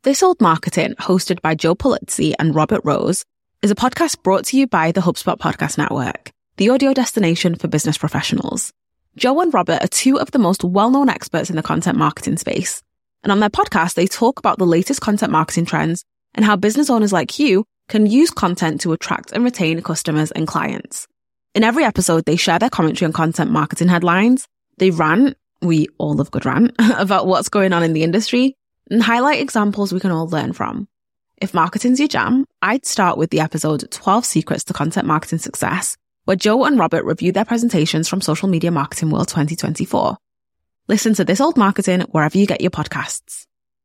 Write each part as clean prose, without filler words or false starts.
This Old Marketing, hosted by Joe Pulizzi and Robert Rose, is a podcast brought to you by the HubSpot Podcast Network, the audio destination for business professionals. Joe and Robert are two of the most well-known experts in the content marketing space. And on their podcast, they talk about the latest content marketing trends and how business owners like you can use content to attract and retain customers and clients. In every episode, they share their commentary on content marketing headlines. They rant, we all love good rant, about what's going on in the industry and highlight examples we can all learn from. If marketing's your jam, I'd start with the episode 12 Secrets to Content Marketing Success, where Joe and Robert review their presentations from Social Media Marketing World 2024. Listen to This Old Marketing wherever you get your podcasts.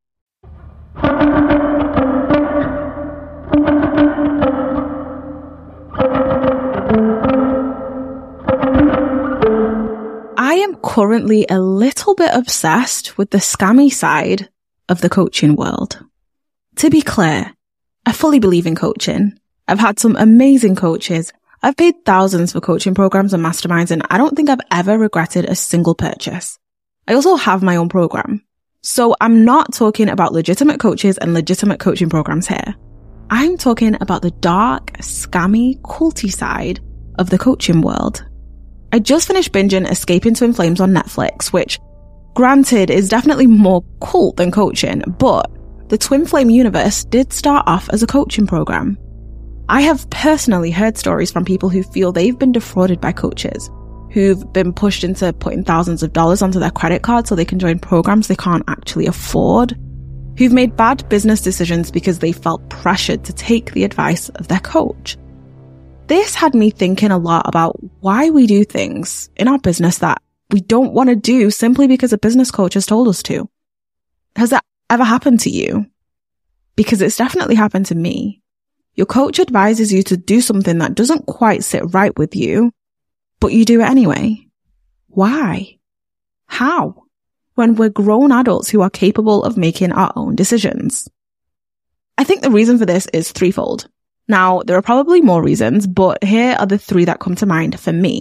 I am currently a little bit obsessed with the scammy side of the coaching world. To be clear, I fully believe in coaching. I've had some amazing coaches. I've paid thousands for coaching programs and masterminds, and I don't think I've ever regretted a single purchase. I also have my own program. So I'm not talking about legitimate coaches and legitimate coaching programs here. I'm talking about the dark, scammy, culty side of the coaching world. I just finished binging Escaping Twin Flames on Netflix, which, granted, is definitely more cult than coaching, but the Twin Flame universe did start off as a coaching program. I have personally heard stories from people who feel they've been defrauded by coaches, who've been pushed into putting thousands of dollars onto their credit card so they can join programs they can't actually afford, who've made bad business decisions because they felt pressured to take the advice of their coach. This had me thinking a lot about why we do things in our business that we don't want to do simply because a business coach has told us to. Has that ever happened to you? Because it's definitely happened to me. Your coach advises you to do something that doesn't quite sit right with you, but you do it anyway. Why? How? When we're grown adults who are capable of making our own decisions. I think the reason for this is threefold. Now, there are probably more reasons, but here are the three that come to mind for me.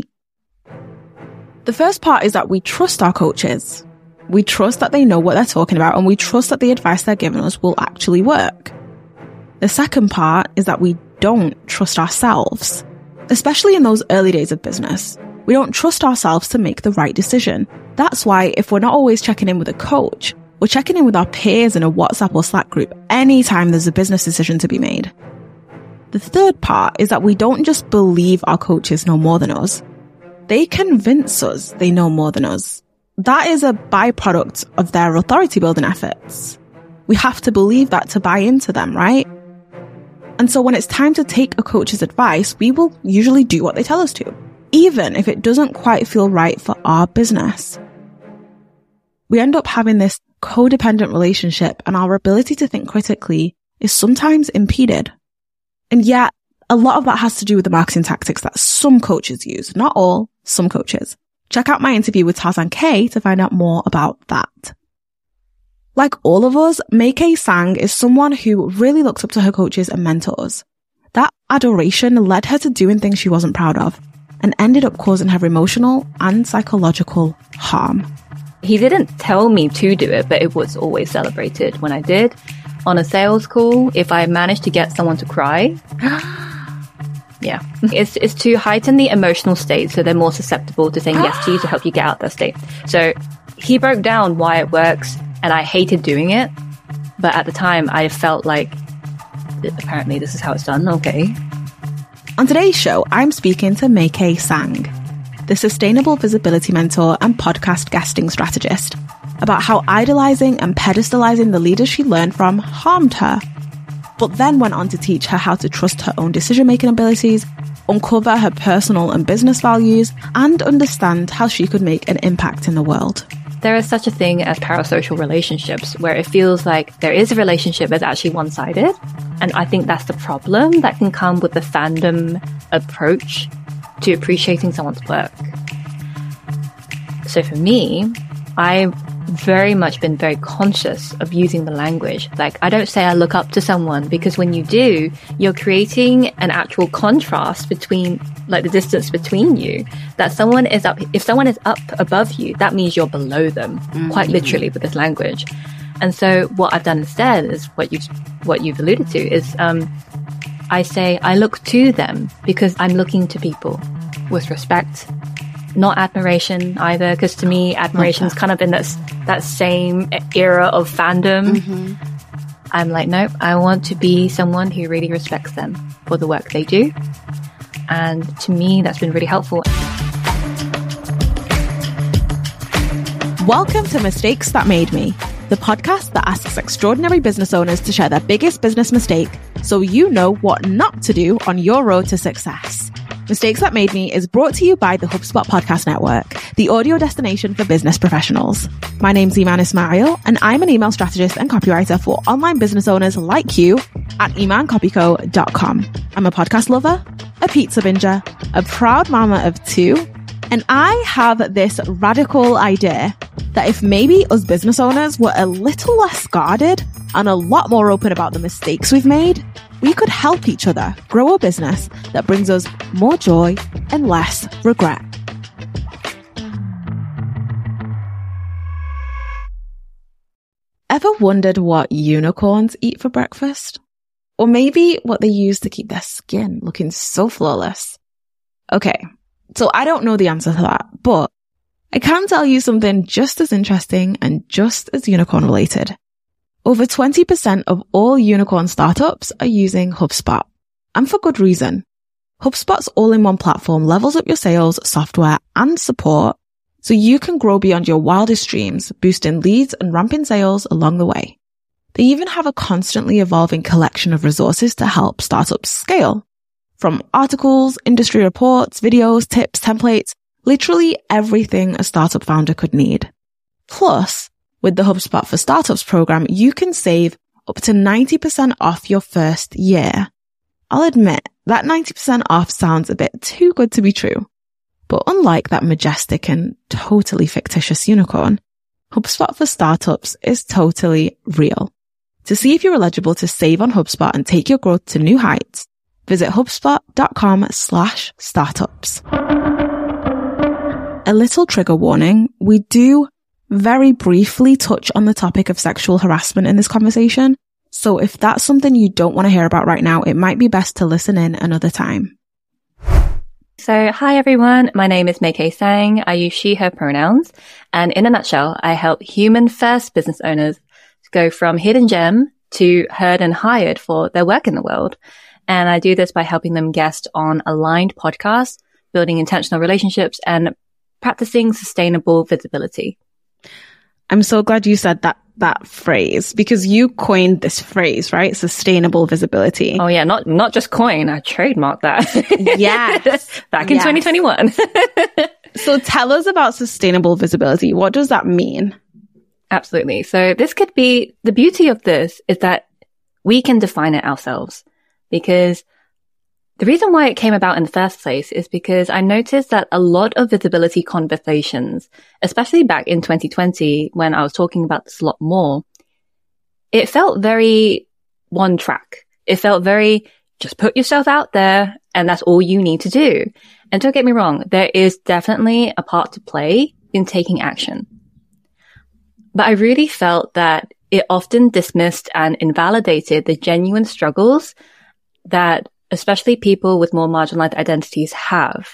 The first part is that we trust our coaches. We trust that they know what they're talking about, and we trust that the advice they're giving us will actually work. The second part is that we don't trust ourselves, especially in those early days of business. We don't trust ourselves to make the right decision. That's why if we're not always checking in with a coach, we're checking in with our peers in a WhatsApp or Slack group anytime there's a business decision to be made. The third part is that we don't just believe our coaches know more than us. They convince us they know more than us. That is a byproduct of their authority building efforts. We have to believe that to buy into them, right? And so when it's time to take a coach's advice, we will usually do what they tell us to, even if it doesn't quite feel right for our business. We end up having this codependent relationship, and our ability to think critically is sometimes impeded. And yet, a lot of that has to do with the marketing tactics that some coaches use. Not all, some coaches. Check out my interview with Tarzan K to find out more about that. Like all of us, Meike Sang is someone who really looks up to her coaches and mentors. That adoration led her to doing things she wasn't proud of and ended up causing her emotional and psychological harm. He didn't tell me to do it, but it was always celebrated when I did. On a sales call, if I managed to get someone to cry, yeah, it's to heighten the emotional state so they're more susceptible to saying yes to you to help you get out that state. So he broke down why it works, and I hated doing it. But at the time, I felt like, apparently this is how it's done, okay. On today's show, I'm speaking to Meike Sang, the sustainable visibility mentor and podcast guesting strategist, about how idolizing and pedestalizing the leaders she learned from harmed her, but then went on to teach her how to trust her own decision-making abilities, uncover her personal and business values, and understand how she could make an impact in the world. There is such a thing as parasocial relationships where it feels like there is a relationship that's actually one-sided. And I think that's the problem that can come with the fandom approach to appreciating someone's work. So for me, I've very much been very conscious of using the language. Like, I don't say I look up to someone, because when you do, you're creating an actual contrast between, like, the distance between you. That someone is up, if someone is up above you, that means you're below them, quite literally with this language. And so what I've done instead is what you've alluded to is, I say I look to them because I'm looking to people with respect, not admiration either. Because to me, admiration is kind of in that same era of fandom. Mm-hmm. I'm like, nope, I want to be someone who really respects them for the work they do. And to me, that's been really helpful. Welcome to Mistakes That Made Me, the podcast that asks extraordinary business owners to share their biggest business mistake so you know what not to do on your road to success. Mistakes That Made Me is brought to you by the HubSpot Podcast Network, the audio destination for business professionals. My name's Iman Ismail, and I'm an email strategist and copywriter for online business owners like you at imancopyco.com. I'm a podcast lover, a pizza binger, a proud mama of two, and I have this radical idea that if maybe us business owners were a little less guarded and a lot more open about the mistakes we've made, we could help each other grow a business that brings us more joy and less regret. Ever wondered what unicorns eat for breakfast? Or maybe what they use to keep their skin looking so flawless? Okay, so I don't know the answer to that, but I can tell you something just as interesting and just as unicorn related. Over 20% of all unicorn startups are using HubSpot, and for good reason. HubSpot's all-in-one platform levels up your sales, software, and support so you can grow beyond your wildest dreams, boosting leads and ramping sales along the way. They even have a constantly evolving collection of resources to help startups scale. From articles, industry reports, videos, tips, templates, literally everything a startup founder could need. Plus, with the HubSpot for Startups program, you can save up to 90% off your first year. I'll admit that 90% off sounds a bit too good to be true. But unlike that majestic and totally fictitious unicorn, HubSpot for Startups is totally real. To see if you're eligible to save on HubSpot and take your growth to new heights, visit HubSpot.com/startups. A little trigger warning, we do very briefly touch on the topic of sexual harassment in this conversation. So if that's something you don't want to hear about right now, it might be best to listen in another time. So hi everyone, my name is Mei Kay Sang. I use she, her pronouns. And in a nutshell, I help human first business owners go from hidden gem to heard and hired for their work in the world. And I do this by helping them guest on aligned podcasts, building intentional relationships, and practicing sustainable visibility. I'm so glad you said that phrase because you coined this phrase, right? Sustainable visibility. Oh yeah, not just coin, I trademarked that. Yes. Back in 2021. So tell us about sustainable visibility. What does that mean? Absolutely. So this could be, the beauty of this is that we can define it ourselves, because the reason why it came about in the first place is because I noticed that a lot of visibility conversations, especially back in 2020, when I was talking about this a lot more, it felt very one track. It felt very, just put yourself out there and that's all you need to do. And don't get me wrong, there is definitely a part to play in taking action. But I really felt that it often dismissed and invalidated the genuine struggles that especially people with more marginalized identities have.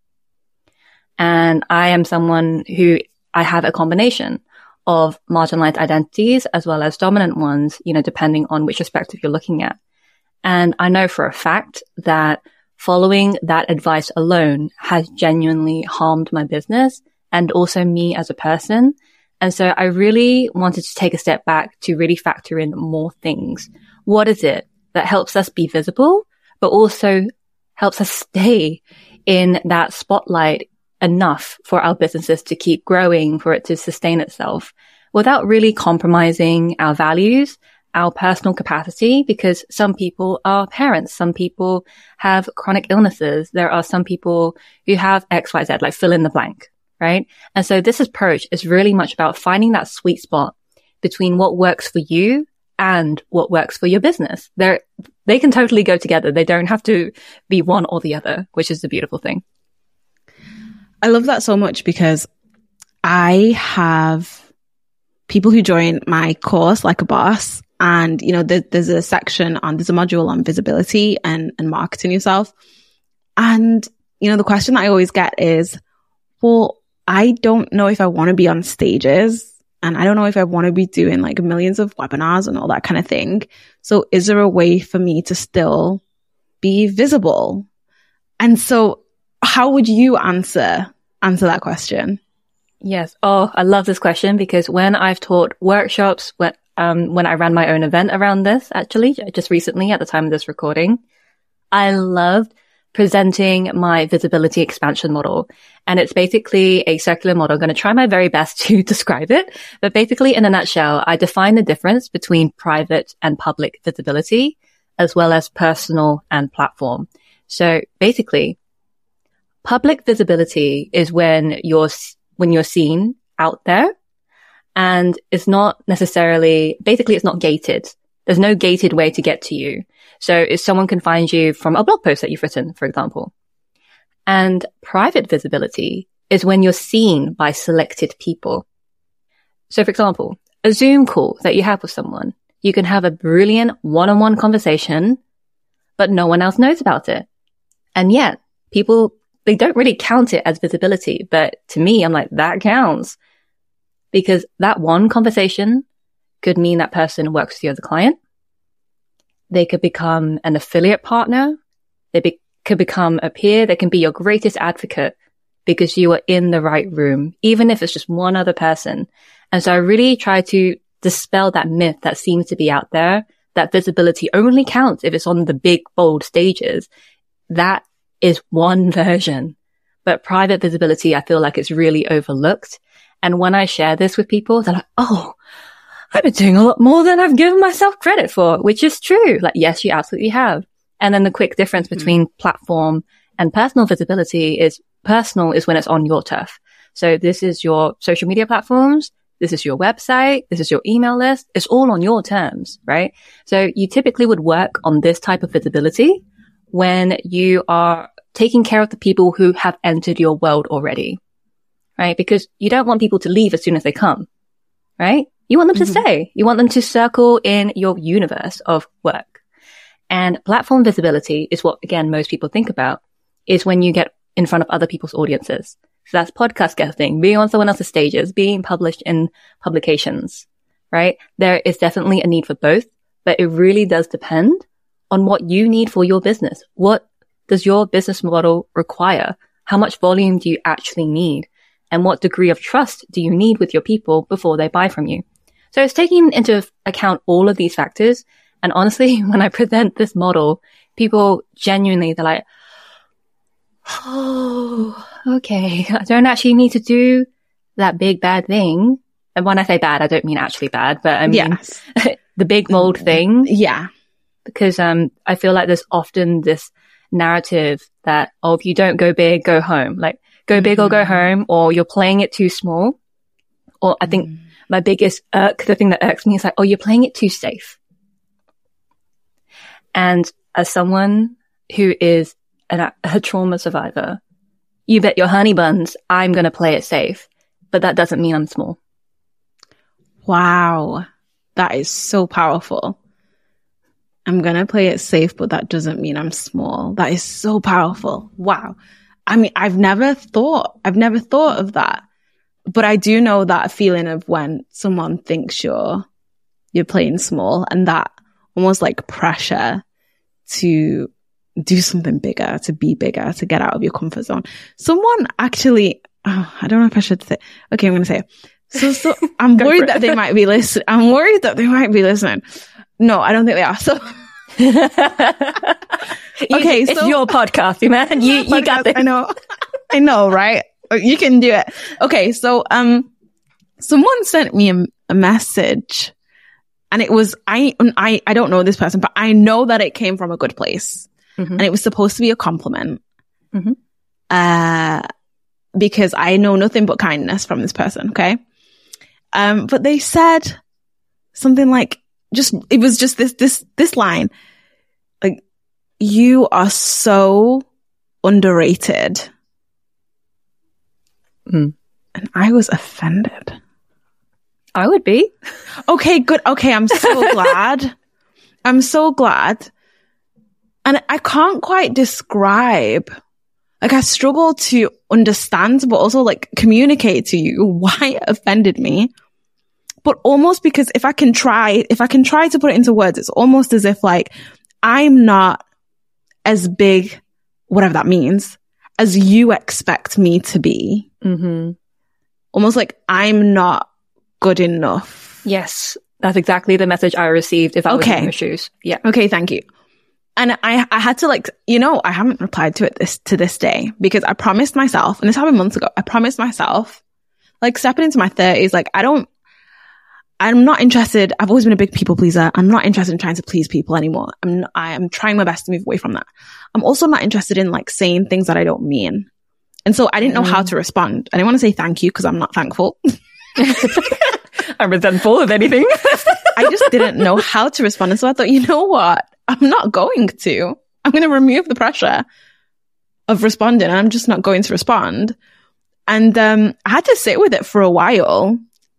And I am someone who, I have a combination of marginalized identities as well as dominant ones, depending on which perspective you're looking at. And I know for a fact that following that advice alone has genuinely harmed my business and also me as a person. And so I really wanted to take a step back to really factor in more things. What is it that helps us be visible, but also helps us stay in that spotlight enough for our businesses to keep growing, for it to sustain itself without really compromising our values, our personal capacity, because some people are parents, some people have chronic illnesses. There are some people who have XYZ, like fill in the blank, right? And so this approach is really much about finding that sweet spot between what works for you and what works for your business. They can totally go together. They don't have to be one or the other, which is the beautiful thing. I love that so much because I have people who join my course, Like a Boss, and, you know, there's a module on visibility and marketing yourself. And, you know, the question that I always get is, well, I don't know if I want to be on stages, and I don't know if I want to be doing like millions of webinars and all that kind of thing. So is there a way for me to still be visible? And so how would you answer that question? Yes. Oh, I love this question, because when I've taught workshops, when I ran my own event around this, actually, just recently at the time of this recording, I loved presenting my visibility expansion model. And it's basically a circular model. I'm going to try my very best to describe it. But basically, in a nutshell, I define the difference between private and public visibility, as well as personal and platform. So basically, public visibility is when you're seen out there, and it's not necessarily, basically it's not gated. There's no gated way to get to you. So if someone can find you from a blog post that you've written, for example. And private visibility is when you're seen by selected people. So for example, a Zoom call that you have with someone, you can have a brilliant one-on-one conversation, but no one else knows about it. And yet people, they don't really count it as visibility. But to me, I'm like, that counts, because that one conversation could mean that person works with you as a client. They could become an affiliate partner. They could become a peer. They can be your greatest advocate because you are in the right room, even if it's just one other person. And so I really try to dispel that myth that seems to be out there, that visibility only counts if it's on the big, bold stages. That is one version. But private visibility, I feel like it's really overlooked. And when I share this with people, they're like, oh, I've been doing a lot more than I've given myself credit for, which is true. Like, yes, you absolutely have. And then the quick difference between platform and personal visibility is personal is when it's on your turf. So this is your social media platforms. This is your website. This is your email list. It's all on your terms, right? So you typically would work on this type of visibility when you are taking care of the people who have entered your world already, right? Because you don't want people to leave as soon as they come, right? You want them to stay. You want them to circle in your universe of work. And platform visibility is what, again, most people think about, is when you get in front of other people's audiences. So that's podcast guesting, being on someone else's stages, being published in publications, right? There is definitely a need for both, but it really does depend on what you need for your business. What does your business model require? How much volume do you actually need? And what degree of trust do you need with your people before they buy from you? So it's taking into account all of these factors. And honestly, when I present this model, people genuinely, they're like, oh, okay, I don't actually need to do that big bad thing. And when I say bad, I don't mean actually bad, but I mean the big bold thing. Yeah. Because I feel like there's often this narrative that, oh, if you don't go big, go home. Like, go big or go home, or you're playing it too small. Or I think my biggest the thing that irks me is like, oh, you're playing it too safe. And as someone who is a trauma survivor, you bet your honey buns I'm going to play it safe. But that doesn't mean I'm small. Wow. That is so powerful. I'm going to play it safe, but that doesn't mean I'm small. That is so powerful. Wow. I mean, I've never thought of that, but I do know that feeling of when someone thinks you're playing small, and that almost like pressure to do something bigger, to be bigger, to get out of your comfort zone. Someone actually, I don't know if I should say, okay, I'm going to say it. So I'm worried that they might be listening. No, I don't think they are. So, okay, it's your podcast, man. You got this. I know, right? You can do it. Okay, so someone sent me a message, and it was I don't know this person, but I know that it came from a good place, and it was supposed to be a compliment, because I know nothing but kindness from this person. Okay, but they said something like, it was just this line, like, you are so underrated. And I was offended. I would be. Okay, good. Okay, I'm so glad. I'm so glad. And I can't quite describe, like I struggle to understand, but also like communicate to you why it offended me. But almost because if I can try to put it into words, it's almost as if like I'm not as big, whatever that means, as you expect me to be. Mm-hmm. Almost like I'm not good enough. Yes, that's exactly the message I received if I was in your shoes. Yeah. Okay, thank you. And I had to like, I haven't replied to it to this day because I promised myself, and this happened months ago, I promised myself, like stepping into my 30s, like I'm not interested. I've always been a big people pleaser. I'm not interested in trying to please people anymore. I am trying my best to move away from that. I'm also not interested in like saying things that I don't mean. And so I didn't know how to respond. I didn't want to say thank you because I'm not thankful. I'm resentful of anything. I just didn't know how to respond. And so I thought, you know what? I'm not going to. I'm going to remove the pressure of responding. And I'm just not going to respond. And I had to sit with it for a while.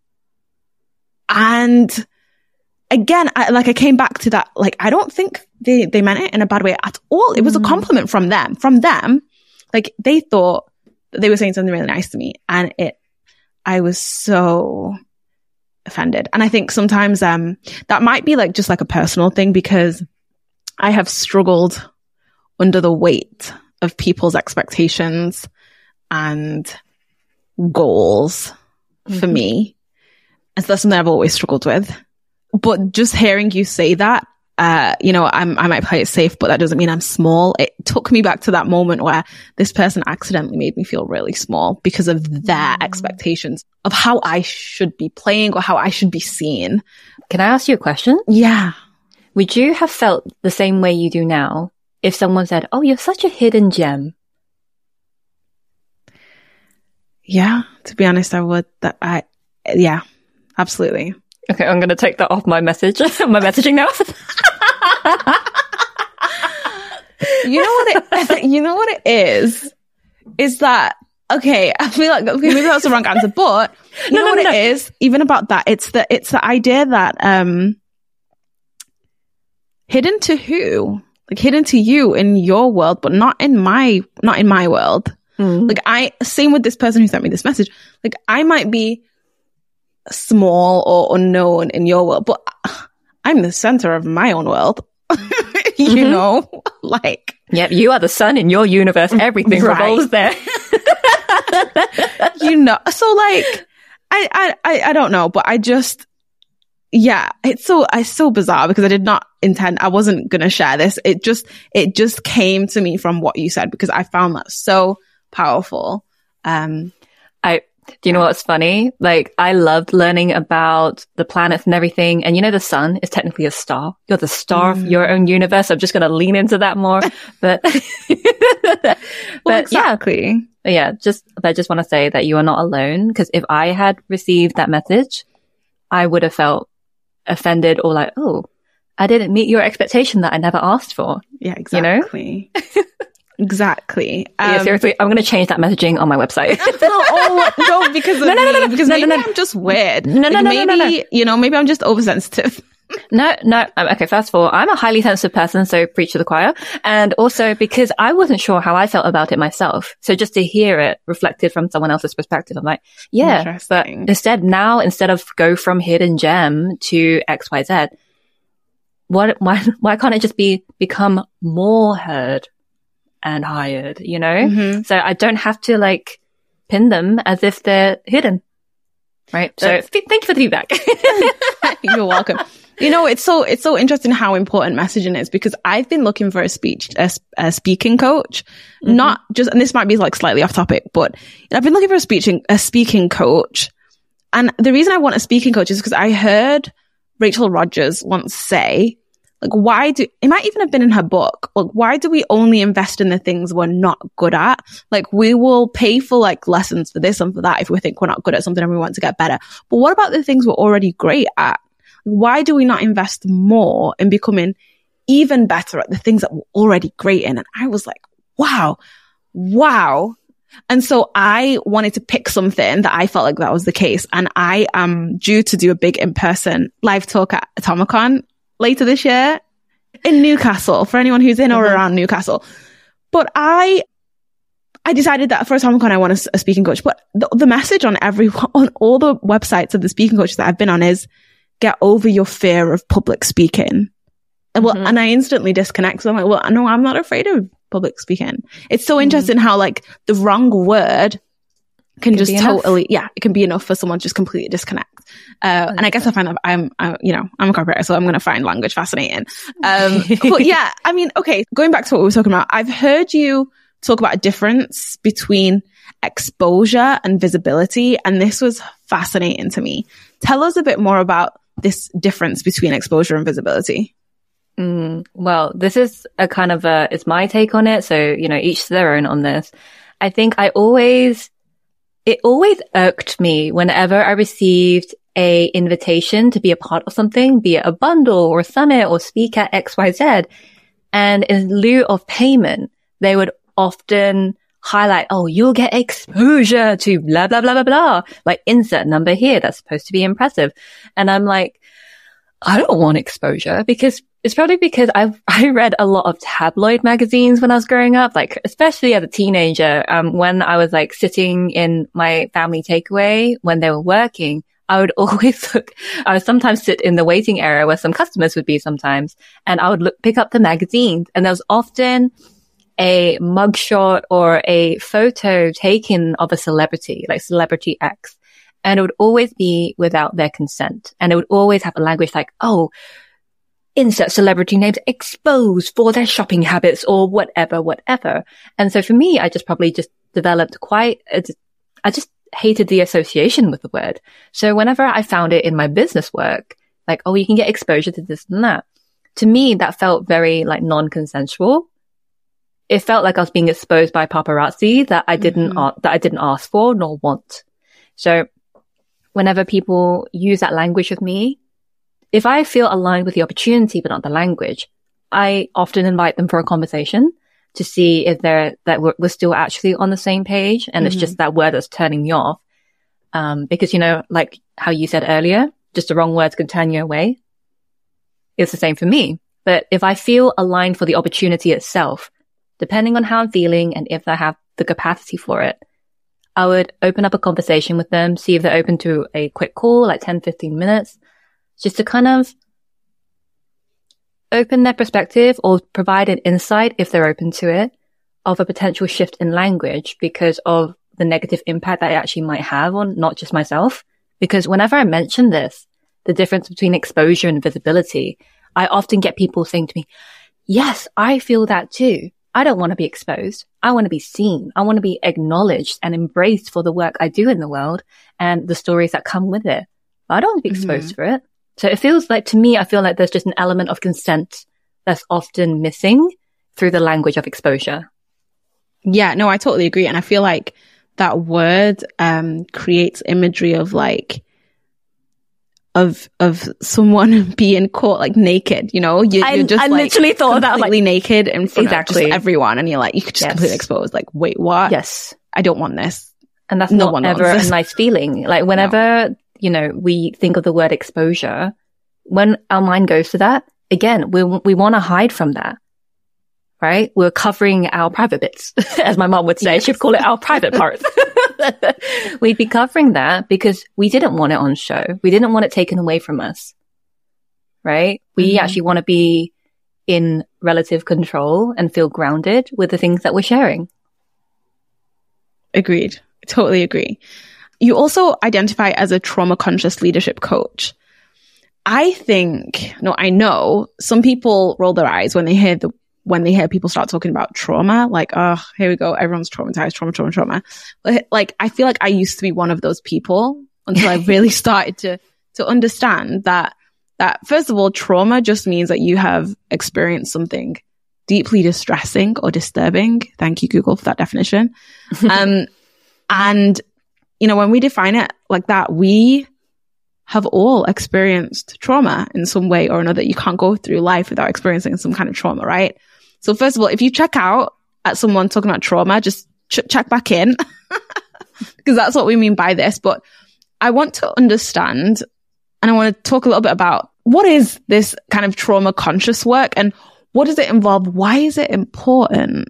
And again, I came back to that. Like, I don't think they meant it in a bad way at all. It was a compliment from them. Like, they thought that they were saying something really nice to me. And I was so offended. And I think sometimes that might be like just like a personal thing because I have struggled under the weight of people's expectations and goals for me. And so that's something I've always struggled with. But just hearing you say that, I might play it safe, but that doesn't mean I'm small. It took me back to that moment where this person accidentally made me feel really small because of their expectations of how I should be playing or how I should be seen. Can I ask you a question? Yeah. Would you have felt the same way you do now if someone said, "Oh, you're such a hidden gem"? Yeah, to be honest, I would. Yeah, absolutely. Okay, I'm going to take that off my message, my messaging now. You know what it is that, okay, I feel like maybe that's the wrong answer, but you know what it is, even about that, it's the idea that, hidden to who? Like hidden to you in your world, but not in my world. Like same with this person who sent me this message. Like I might be small or unknown in your world, but I'm the center of my own world. You know, like, yep, you are the sun in your universe. Everything revolves there. So like, I don't know, but I just, yeah, it's so bizarre because I did not intend, I wasn't going to share this. It just came to me from what you said because I found that so powerful. Do you know what's funny? Like, I loved learning about the planets and everything. And the sun is technically a star. You're the star of your own universe. I'm just going to lean into that more. But, exactly. Yeah, I just want to say that you are not alone. Because if I had received that message, I would have felt offended or like, oh, I didn't meet your expectation that I never asked for. Yeah, exactly. Exactly. Yeah, seriously, I'm going to change that messaging on my website. No, because of me. Because maybe I'm just weird. Maybe I'm just oversensitive. No. Okay, first of all, I'm a highly sensitive person, so preach to the choir. And also because I wasn't sure how I felt about it myself. So just to hear it reflected from someone else's perspective, I'm like, yeah. But instead of go from hidden gem to XYZ, why can't it just become more heard and hired, So I don't have to like pin them as if they're hidden. Right. So thank you for the feedback. You're welcome. It's so interesting how important messaging is because I've been looking for a speaking coach, not just, and this might be like slightly off topic, but I've been looking for a speaking coach. And the reason I want a speaking coach is because I heard Rachel Rodgers once say, like, it might even have been in her book, like, why do we only invest in the things we're not good at? Like, we will pay for like lessons for this and for that if we think we're not good at something and we want to get better. But what about the things we're already great at? Why do we not invest more in becoming even better at the things that we're already great in? And I was like, wow. And so I wanted to pick something that I felt like that was the case. And I am due to do a big in-person live talk at Atomicon later this year in Newcastle, for anyone who's in or around Newcastle. But I decided that for Atomicon, I want a speaking coach. But the message on all the websites of the speaking coaches that I've been on is get over your fear of public speaking. And I instantly disconnect. So I'm like, well, no, I'm not afraid of public speaking. It's so interesting how like the wrong word can just totally, it can be enough for someone to just completely disconnect. And I guess I find that I'm a copywriter, so I'm going to find language fascinating. But yeah, I mean, okay, going back to what we were talking about, I've heard you talk about a difference between exposure and visibility, and this was fascinating to me. Tell us a bit more about this difference between exposure and visibility. Well, this is a kind of it's my take on it. So, each to their own on this. I think it always irked me whenever I received a invitation to be a part of something, be it a bundle or a summit or speak at XYZ. And in lieu of payment, they would often highlight, oh, you'll get exposure to blah, blah, blah, blah, blah. Like insert number here. That's supposed to be impressive. And I'm like, I don't want exposure because it's probably because I read a lot of tabloid magazines when I was growing up, like especially as a teenager. When I was like sitting in my family takeaway when they were working, I would sometimes sit in the waiting area where some customers would be sometimes, and I would pick up the magazines, and there was often a mugshot or a photo taken of a celebrity, like celebrity X. And it would always be without their consent. And it would always have a language like, oh, insert celebrity names exposed for their shopping habits or whatever. And so for me, I just developed I just hated the association with the word. So whenever I found it in my business work, like, oh, you can get exposure to this and that. To me, that felt very like non-consensual. It felt like I was being exposed by paparazzi that I didn't ask for nor want. So whenever people use that language with me, if I feel aligned with the opportunity but not the language, I often invite them for a conversation to see if we're still actually on the same page, and it's just that word that's turning me off. Because like how you said earlier, just the wrong words can turn you away. It's the same for me. But if I feel aligned for the opportunity itself, depending on how I'm feeling and if I have the capacity for it, I would open up a conversation with them, see if they're open to a quick call, like 10, 15 minutes, just to kind of open their perspective or provide an insight, if they're open to it, of a potential shift in language because of the negative impact that it actually might have on not just myself. Because whenever I mention this, the difference between exposure and visibility, I often get people saying to me, yes, I feel that too. I don't want to be exposed. I want to be seen. I want to be acknowledged and embraced for the work I do in the world and the stories that come with it. But I don't want to be exposed for it. So it feels like, to me, I feel like there's just an element of consent that's often missing through the language of exposure. Yeah, no, I totally agree. And I feel like that word creates imagery of like, of someone being caught like naked, you're just I literally thought that completely naked in front of just everyone, and you're like, you could just completely exposed. Like, wait, what? Yes, I don't want this, and that's not ever a nice feeling. Like whenever we think of the word exposure, when our mind goes to that, again, we want to hide from that, right? We're covering our private bits, as my mom would say. She'd call it our private parts. We'd be covering that because we didn't want it on show. We didn't want it taken away from us, right? We actually want to be in relative control and feel grounded with the things that we're sharing. Agreed. Totally agree. You also identify as a trauma-conscious leadership coach. I know some people roll their eyes when they hear people start talking about trauma, like, oh, here we go. Everyone's traumatized, trauma. Like, I feel like I used to be one of those people until I really started to understand that first of all, trauma just means that you have experienced something deeply distressing or disturbing. Thank you, Google, for that definition. And, when we define it like that, we have all experienced trauma in some way or another. You can't go through life without experiencing some kind of trauma, right? So first of all, if you check out at someone talking about trauma, just check back in because that's what we mean by this. But I want to understand, and I want to talk a little bit about what is this kind of trauma conscious work and what does it involve? Why is it important?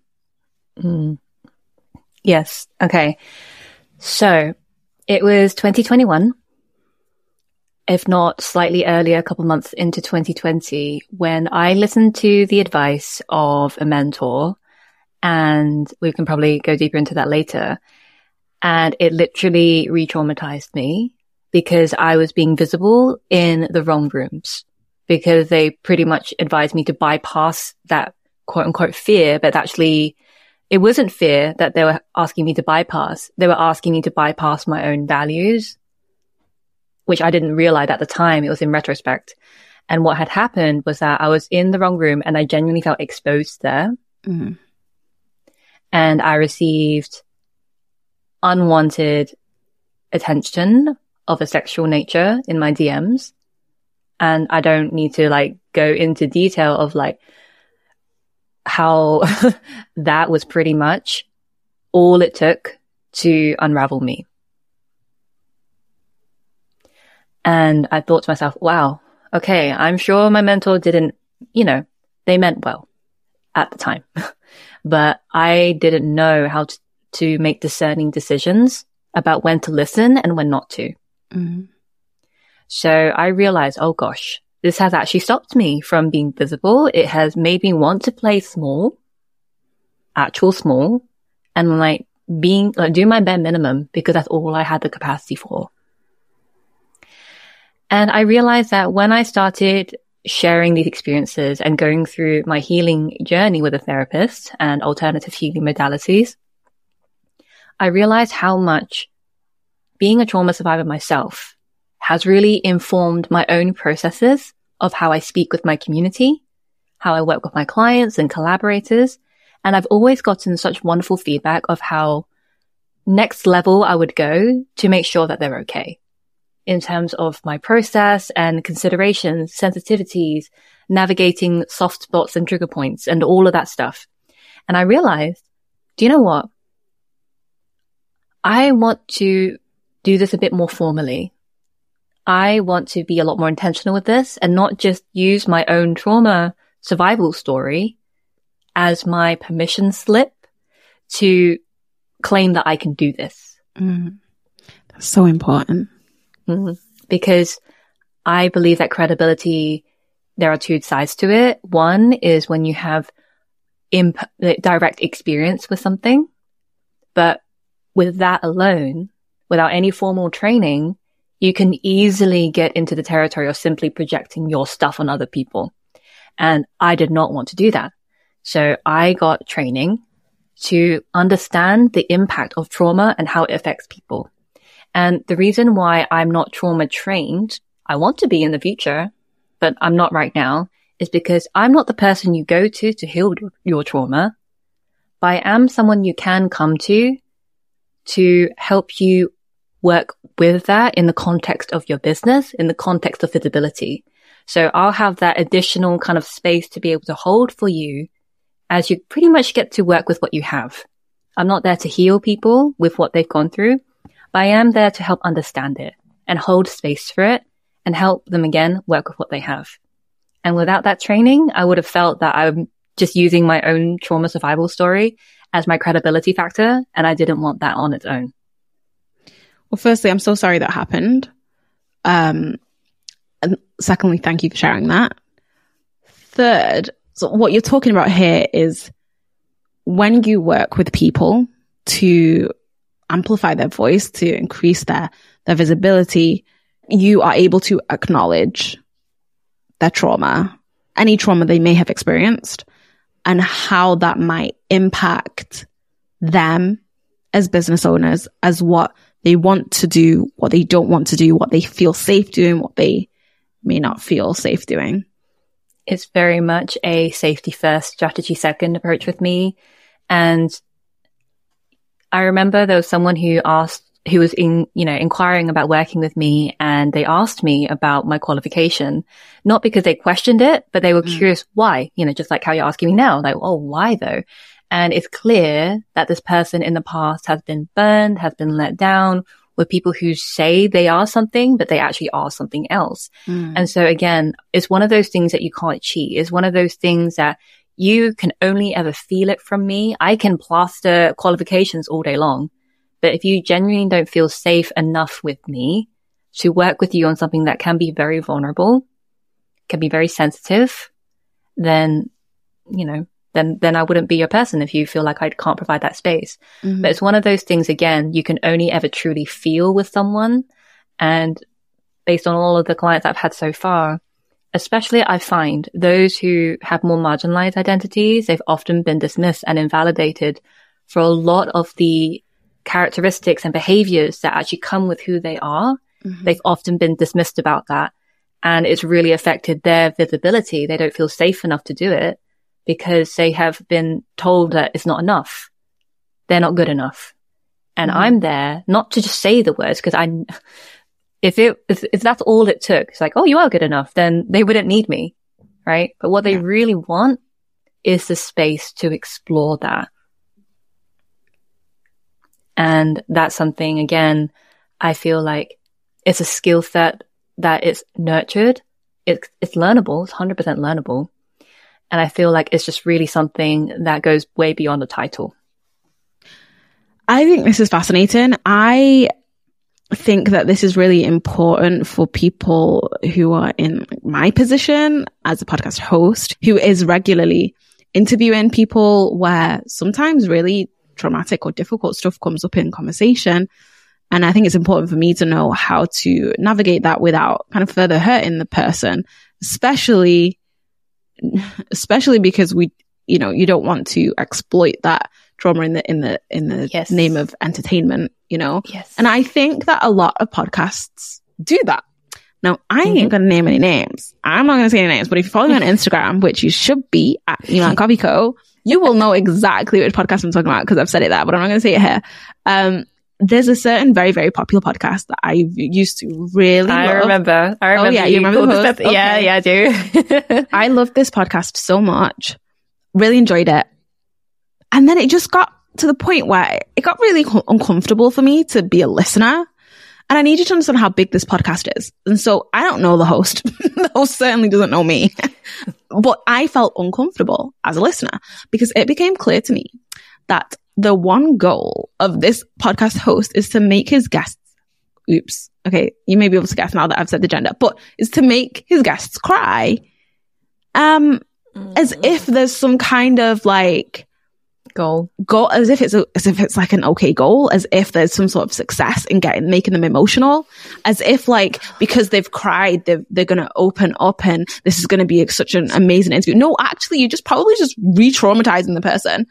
Yes. Okay. So it was 2021, if not slightly earlier, a couple months into 2020, when I listened to the advice of a mentor, and we can probably go deeper into that later. And it literally re-traumatized me because I was being visible in the wrong rooms, because they pretty much advised me to bypass that quote unquote fear, but actually it wasn't fear that they were asking me to bypass. They were asking me to bypass my own values, which I didn't realize at the time. It was in retrospect. And what had happened was that I was in the wrong room and I genuinely felt exposed there. Mm-hmm. And I received unwanted attention of a sexual nature in my DMs. And I don't need to like go into detail of like how that was pretty much all it took to unravel me. And I thought to myself, wow, okay, I'm sure my mentor didn't, they meant well at the time, but I didn't know how to make discerning decisions about when to listen and when not to. Mm-hmm. So I realized, oh gosh, this has actually stopped me from being visible. It has made me want to play small, actual small, and like do my bare minimum because that's all I had the capacity for. And I realized that when I started sharing these experiences and going through my healing journey with a therapist and alternative healing modalities, I realized how much being a trauma survivor myself has really informed my own processes of how I speak with my community, how I work with my clients and collaborators. And I've always gotten such wonderful feedback of how next level I would go to make sure that they're okay in terms of my process and considerations, sensitivities, navigating soft spots and trigger points and all of that stuff. And I realized, do you know what? I want to do this a bit more formally. I want to be a lot more intentional with this and not just use my own trauma survival story as my permission slip to claim that I can do this. That's so important. Because I believe that credibility, there are two sides to it. One is when you have direct experience with something, but with that alone, without any formal training, you can easily get into the territory of simply projecting your stuff on other people. And I did not want to do that. So I got training to understand the impact of trauma and how it affects people. And the reason why I'm not trauma trained, I want to be in the future, but I'm not right now, is because I'm not the person you go to heal your trauma, but I am someone you can come to help you work with that in the context of your business, in the context of visibility. So I'll have that additional kind of space to be able to hold for you as you pretty much get to work with what you have. I'm not there to heal people with what they've gone through, but I am there to help understand it and hold space for it and help them again work with what they have. And without that training, I would have felt that I'm just using my own trauma survival story as my credibility factor, and I didn't want that on its own. Well, firstly, I'm so sorry that happened. And secondly, thank you for sharing that. Third, so what you're talking about here is when you work with people to amplify their voice, to increase their visibility, you are able to acknowledge their trauma, any trauma they may have experienced, and how that might impact them as business owners, as what they want to do, what they don't want to do, what they feel safe doing, what they may not feel safe doing. It's very much a safety first, strategy second approach with me. And I remember there was someone who was inquiring about working with me, and they asked me about my qualification, not because they questioned it, but they were curious why, just like how you're asking me now, like, oh, why though? And it's clear that this person in the past has been burned, has been let down with people who say they are something, but they actually are something else. And so again, it's one of those things that you can't cheat. It's one of those things that you can only ever feel it from me. I can plaster qualifications all day long, but if you genuinely don't feel safe enough with me to work with you on something that can be very vulnerable, can be very sensitive, then, you know, then I wouldn't be your person if you feel like I can't provide that space. But it's one of those things, again, you can only ever truly feel with someone. And based on all of the clients I've had so far, especially I find those who have more marginalized identities, they've often been dismissed and invalidated for a lot of the characteristics and behaviors that actually come with who they are. They've often been dismissed about that. And it's really affected their visibility. They don't feel safe enough to do it because they have been told that it's not enough. They're not good enough. And I'm there not to just say the words, because if that's all it took, it's like, oh, you are good enough, then they wouldn't need me. Right. But what they really want is the space to explore that. And that's something, again, I feel like it's a skill set that is nurtured. It's learnable. It's 100% learnable. And I feel like it's just really something that goes way beyond the title. I think this is fascinating. I think that this is really important for people who are in my position as a podcast host, who is regularly interviewing people where sometimes really traumatic or difficult stuff comes up in conversation. And I think it's important for me to know how to navigate that without kind of further hurting the person, especially because you don't want to exploit that trauma in the name of entertainment, Yes. And I think that a lot of podcasts do that. Now, I ain't going to name any names. I'm not going to say any names, but if you follow me on Instagram, which you should be at Elan Coffee Co., you will know exactly which podcast I'm talking about because I've said it there, but I'm not going to say it here. There's a certain very, very popular podcast that I used to really love. I remember. Oh, yeah, you remember the host? Okay. Yeah, I do. I loved this podcast so much. Really enjoyed it. And then it just got to the point where it got really uncomfortable for me to be a listener. And I needed to understand how big this podcast is. And so I don't know the host. The host certainly doesn't know me. But I felt uncomfortable as a listener because it became clear to me that the one goal of this podcast host is to make his guests, okay, you may be able to guess now that I've said the gender, but is to make his guests cry. As if there's some kind of like goal, as if it's like an okay goal, as if there's some sort of success in making them emotional, as if like because they've cried they're going to open up and this is going to be such an amazing interview. No, actually, you're just probably just re-traumatizing the person.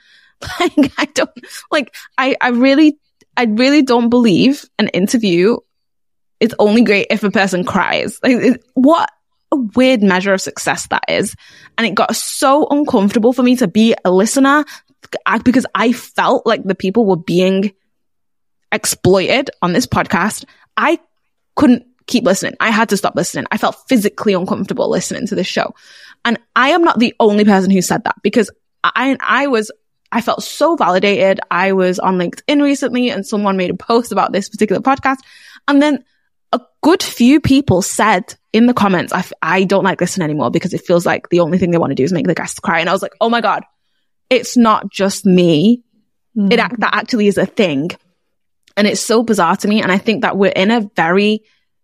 I really don't believe an interview is only great if a person cries. Like, what a weird measure of success that is. And it got so uncomfortable for me to be a listener because I felt like the people were being exploited on this podcast. I couldn't keep listening. I had to stop listening. I felt physically uncomfortable listening to this show. And I am not the only person who said that because I felt so validated. I was on LinkedIn recently and someone made a post about this particular podcast. And then a good few people said in the comments, I don't like listening anymore because it feels like the only thing they want to do is make the guests cry. And I was like, oh my God, it's not just me. That actually is a thing. And it's so bizarre to me. And I think that we're in a very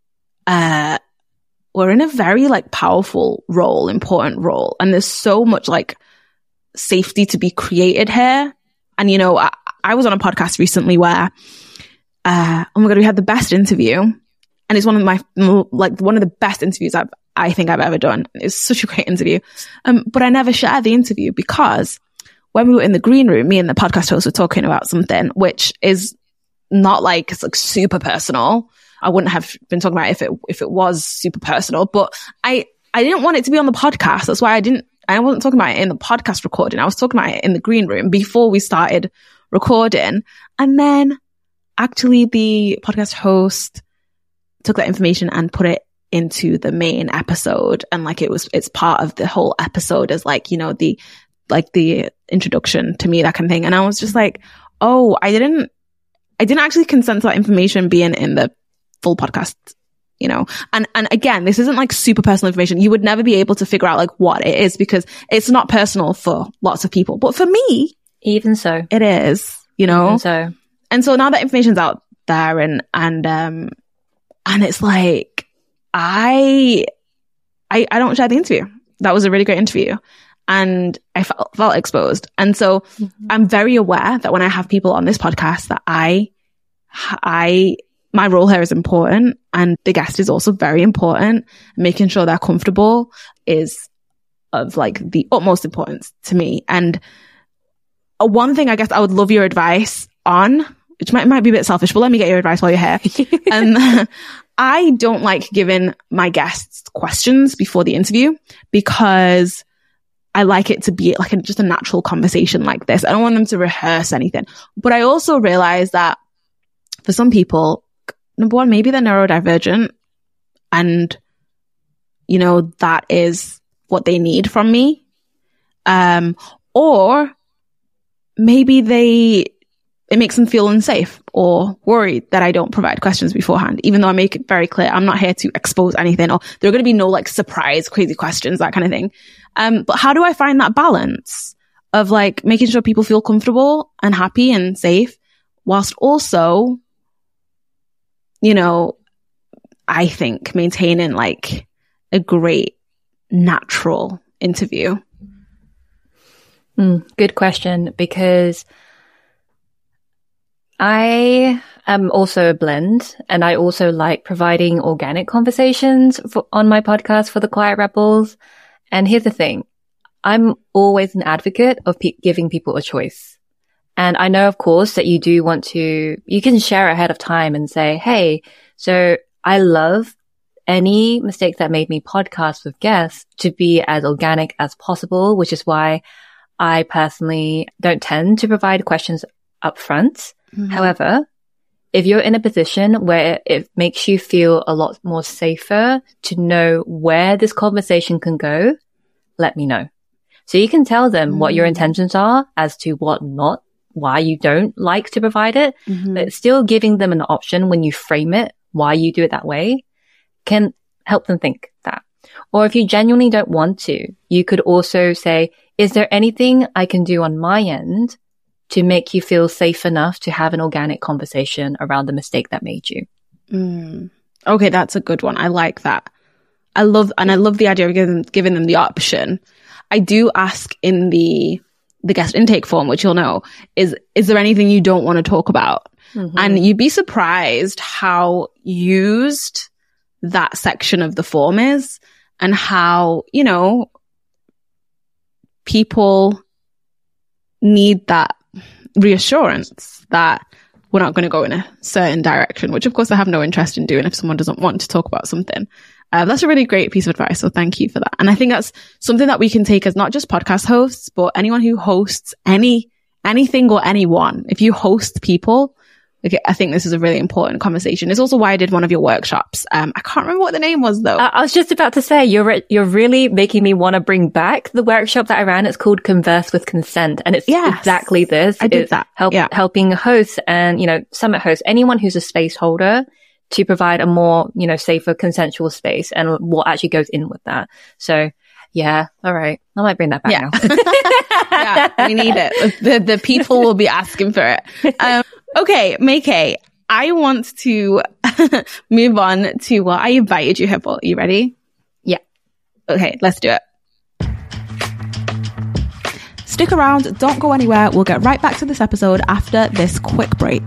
like powerful role, important role. And there's so much like safety to be created here. And I was on a podcast recently where oh my God, we had the best interview, and it's one of the best interviews I think I've ever done. It's such a great interview, but I never shared the interview because when we were in the green room, me and the podcast host were talking about something which is not like it's like super personal. I wouldn't have been talking about it if it was super personal, but I didn't want it to be on the podcast. That's why I wasn't talking about it in the podcast recording. I was talking about it in the green room before we started recording. And then actually the podcast host took that information and put it into the main episode. And like it's part of the whole episode as like, the like the introduction to me, that kind of thing. And I was just like, oh, I didn't actually consent to that information being in the full podcast, you know? And again, this isn't like super personal information. You would never be able to figure out like what it is because it's not personal for lots of people. But for me, even so, it is, you know? Even so. And so now that information's out there and it's like, I don't share the interview. That was a really great interview. And I felt exposed. And so I'm very aware that when I have people on this podcast that my role here is important and the guest is also very important. Making sure they're comfortable is of like the utmost importance to me. And one thing I guess I would love your advice on, which might be a bit selfish, but let me get your advice while you're here. I don't like giving my guests questions before the interview because I like it to be like just a natural conversation like this. I don't want them to rehearse anything. But I also realize that for some people, number one, maybe they're neurodivergent and, you know, that is what they need from me. Or maybe it makes them feel unsafe or worried that I don't provide questions beforehand, even though I make it very clear I'm not here to expose anything or there are going to be no like surprise, crazy questions, that kind of thing. But how do I find that balance of like making sure people feel comfortable and happy and safe whilst also, you know, I think maintaining like a great natural interview? Good question, because I am also a blend and I also like providing organic conversations on my podcast for the Quiet Rebels. And here's the thing. I'm always an advocate of giving people a choice. And I know, of course, that you do want to, you can share ahead of time and say, hey, so I love any mistakes that made me podcast with guests to be as organic as possible, which is why I personally don't tend to provide questions up front. However, if you're in a position where it makes you feel a lot more safer to know where this conversation can go, let me know. So you can tell them what your intentions are as to why you don't like to provide it, but still giving them an option when you frame it, why you do it that way, can help them think that. Or if you genuinely don't want to, you could also say, is there anything I can do on my end to make you feel safe enough to have an organic conversation around the mistake that made you? Okay, that's a good one. I like that. I love the idea of giving them the option. I do ask in the guest intake form, which you'll know, is there anything you don't want to talk about? And you'd be surprised how used that section of the form is and how, you know, people need that reassurance that we're not going to go in a certain direction, which of course I have no interest in doing if someone doesn't want to talk about something. That's a really great piece of advice. So thank you for that. And I think that's something that we can take as not just podcast hosts, but anyone who hosts anything or anyone. If you host people, okay, I think this is a really important conversation. It's also why I did one of your workshops. I can't remember what the name was though. I was just about to say, you're really making me want to bring back the workshop that I ran. It's called Converse with Consent. And it's exactly this. I did that. Helping hosts and, you know, summit hosts, anyone who's a space holder to provide a more, you know, safer consensual space and what actually goes in with that. So yeah. All right. I might bring that back now. Yeah, we need it. The people will be asking for it. Okay, May-Kay, I want to move on to what I invited you here for. Are you ready? Yeah. Okay, let's do it. Stick around. Don't go anywhere. We'll get right back to this episode after this quick break.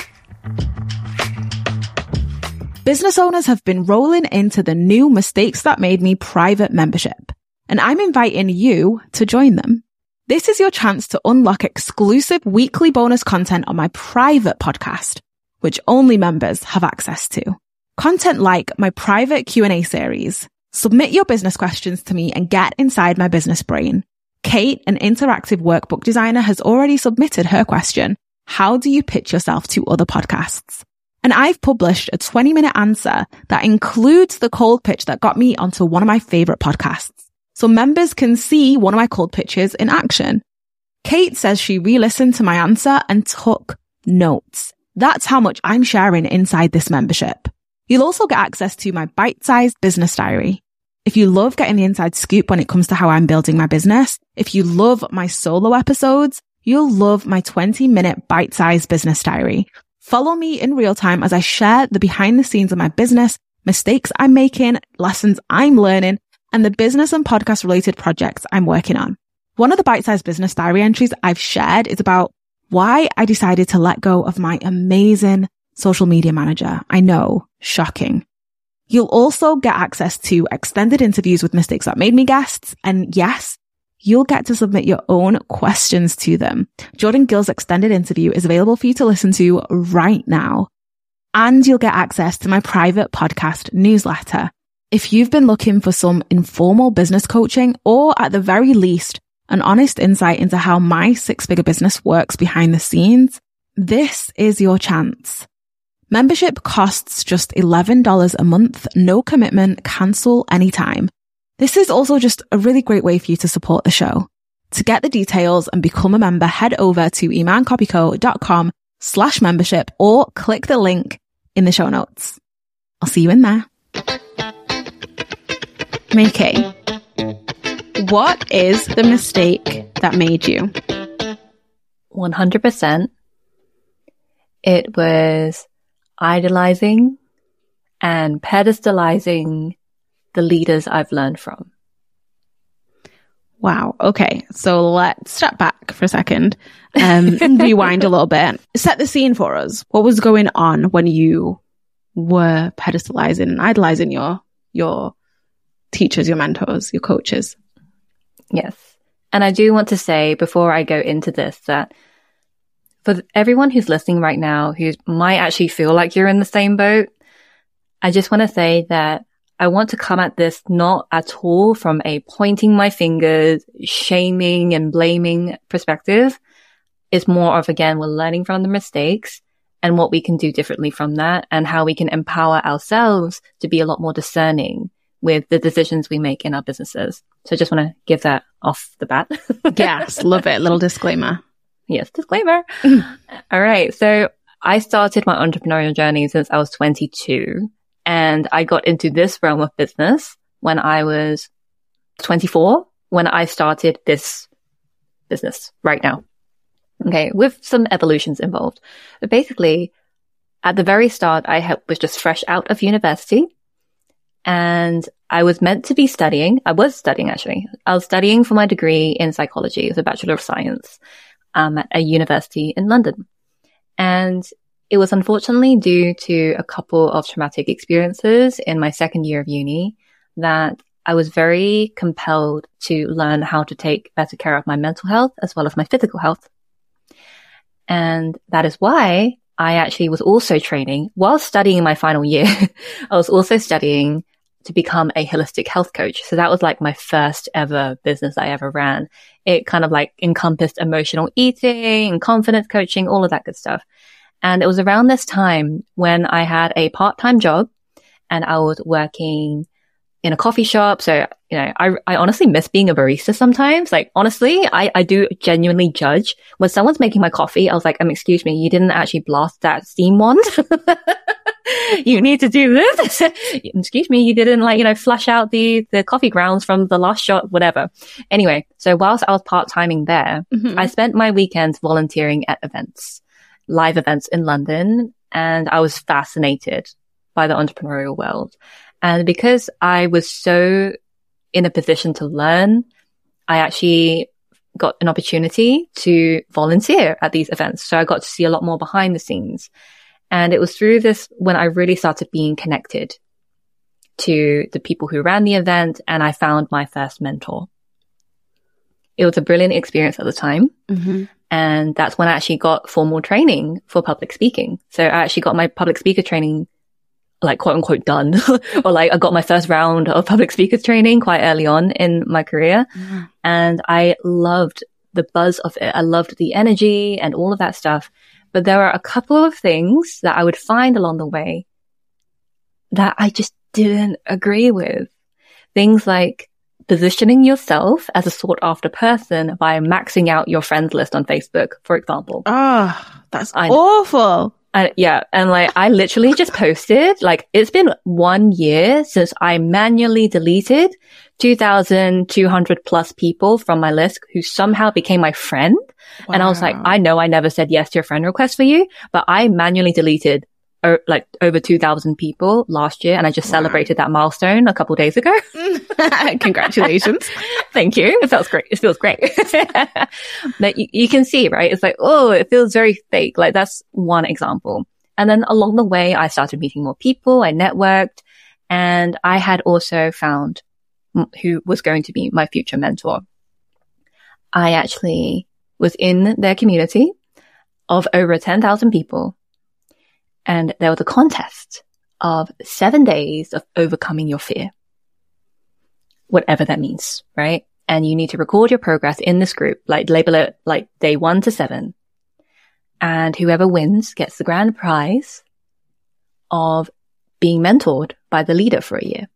Business owners have been rolling into the new Mistakes That Made Me private membership, and I'm inviting you to join them. This is your chance to unlock exclusive weekly bonus content on my private podcast, which only members have access to. Content like my private Q&A series. Submit your business questions to me and get inside my business brain. Kate, an interactive workbook designer, has already submitted her question. How do you pitch yourself to other podcasts? And I've published a 20-minute answer that includes the cold pitch that got me onto one of my favorite podcasts. so members can see one of my cold pitches in action. Kate says she re-listened to my answer and took notes. That's how much I'm sharing inside this membership. You'll also get access to my bite-sized business diary. If you love getting the inside scoop when it comes to how I'm building my business, if you love my solo episodes, you'll love my 20-minute bite-sized business diary. Follow me in real time as I share the behind the scenes of my business, mistakes I'm making, lessons I'm learning, and the business and podcast related projects I'm working on. One of the bite-sized business diary entries I've shared is about why I decided to let go of my amazing social media manager. I know, shocking. You'll also get access to extended interviews with Mistakes That Made Me guests. And yes, you'll get to submit your own questions to them. Jordan Gill's extended interview is available for you to listen to right now. And you'll get access to my private podcast newsletter. If you've been looking for some informal business coaching, or at the very least, an honest insight into how my six-figure business works behind the scenes, this is your chance. Membership costs just $11 a month, no commitment, cancel anytime. This is also just a really great way for you to support the show. To get the details and become a member, head over to imancopyco.com/membership or click the link in the show notes. I'll see you in there. Maki, what is the mistake that made you? 100%. It was idolizing and pedestalizing the leaders I've learned from. Wow. Okay. So let's step back for a second and rewind a little bit. Set the scene for us. What was going on when you were pedestalizing and idolizing your teachers, your mentors, your coaches? Yes. And I do want to say before I go into this that for everyone who's listening right now, who might actually feel like you're in the same boat, I just want to say that I want to come at this not at all from a pointing my fingers, shaming and blaming perspective. It's more of, again, we're learning from the mistakes and what we can do differently from that and how we can empower ourselves to be a lot more discerning with the decisions we make in our businesses. So I just want to give that off the bat. Yes, love it. Little disclaimer. Yes, disclaimer. All right. So I started my entrepreneurial journey since I was 22, and I got into this realm of business when I was 24, when I started this business right now. Okay. With some evolutions involved. But basically, at the very start, I was just fresh out of university, and I was meant to be studying. I was studying, actually. I was studying for my degree in psychology. It was a Bachelor of Science. At a university in London. And it was unfortunately due to a couple of traumatic experiences in my second year of uni that I was very compelled to learn how to take better care of my mental health as well as my physical health. And that is why I actually was also training while studying my final year. I was also studying to become a holistic health coach. So that was like my first ever business I ever ran. It kind of like encompassed emotional eating and confidence coaching, all of that good stuff. And it was around this time when I had a part-time job and I was working in a coffee shop. So, you know, I honestly miss being a barista sometimes. Like, honestly, I do genuinely judge when someone's making my coffee. I was like, excuse me, you didn't actually blast that steam wand. You need to do this. Excuse me, you didn't flush out the coffee grounds from the last shot, whatever. Anyway, so whilst I was part-timing there, I spent my weekends volunteering at events, live events in London, and I was fascinated by the entrepreneurial world. And because I was so in a position to learn, I actually got an opportunity to volunteer at these events. So I got to see a lot more behind the scenes. And it was through this when I really started being connected to the people who ran the event, and I found my first mentor. It was a brilliant experience at the time. And that's when I actually got formal training for public speaking. So I actually got my public speaker training, like, quote unquote, done. Or like, I got my first round of public speakers training quite early on in my career. And I loved the buzz of it. I loved the energy and all of that stuff. But there are a couple of things that I would find along the way that I just didn't agree with. Things like positioning yourself as a sought after person by maxing out your friends list on Facebook, for example. Oh, that's awful. And like, I literally just posted, like, it's been 1 year since I manually deleted 2,200 plus people from my list who somehow became my friend. Wow. And I was like, I know I never said yes to a friend request for you, but I manually deleted like over 2,000 people last year. And I just celebrated that milestone a couple of days ago. Congratulations. Thank you. It feels great. It feels great. But you can see, right? It's like, oh, it feels very fake. Like that's one example. And then along the way, I started meeting more people. I networked, and I had also found who was going to be my future mentor. I actually was in their community of over 10,000 people. And there was a contest of 7 days of overcoming your fear. Whatever that means, right? And you need to record your progress in this group, like label it like day 1 to 7. And whoever wins gets the grand prize of being mentored by the leader for a year.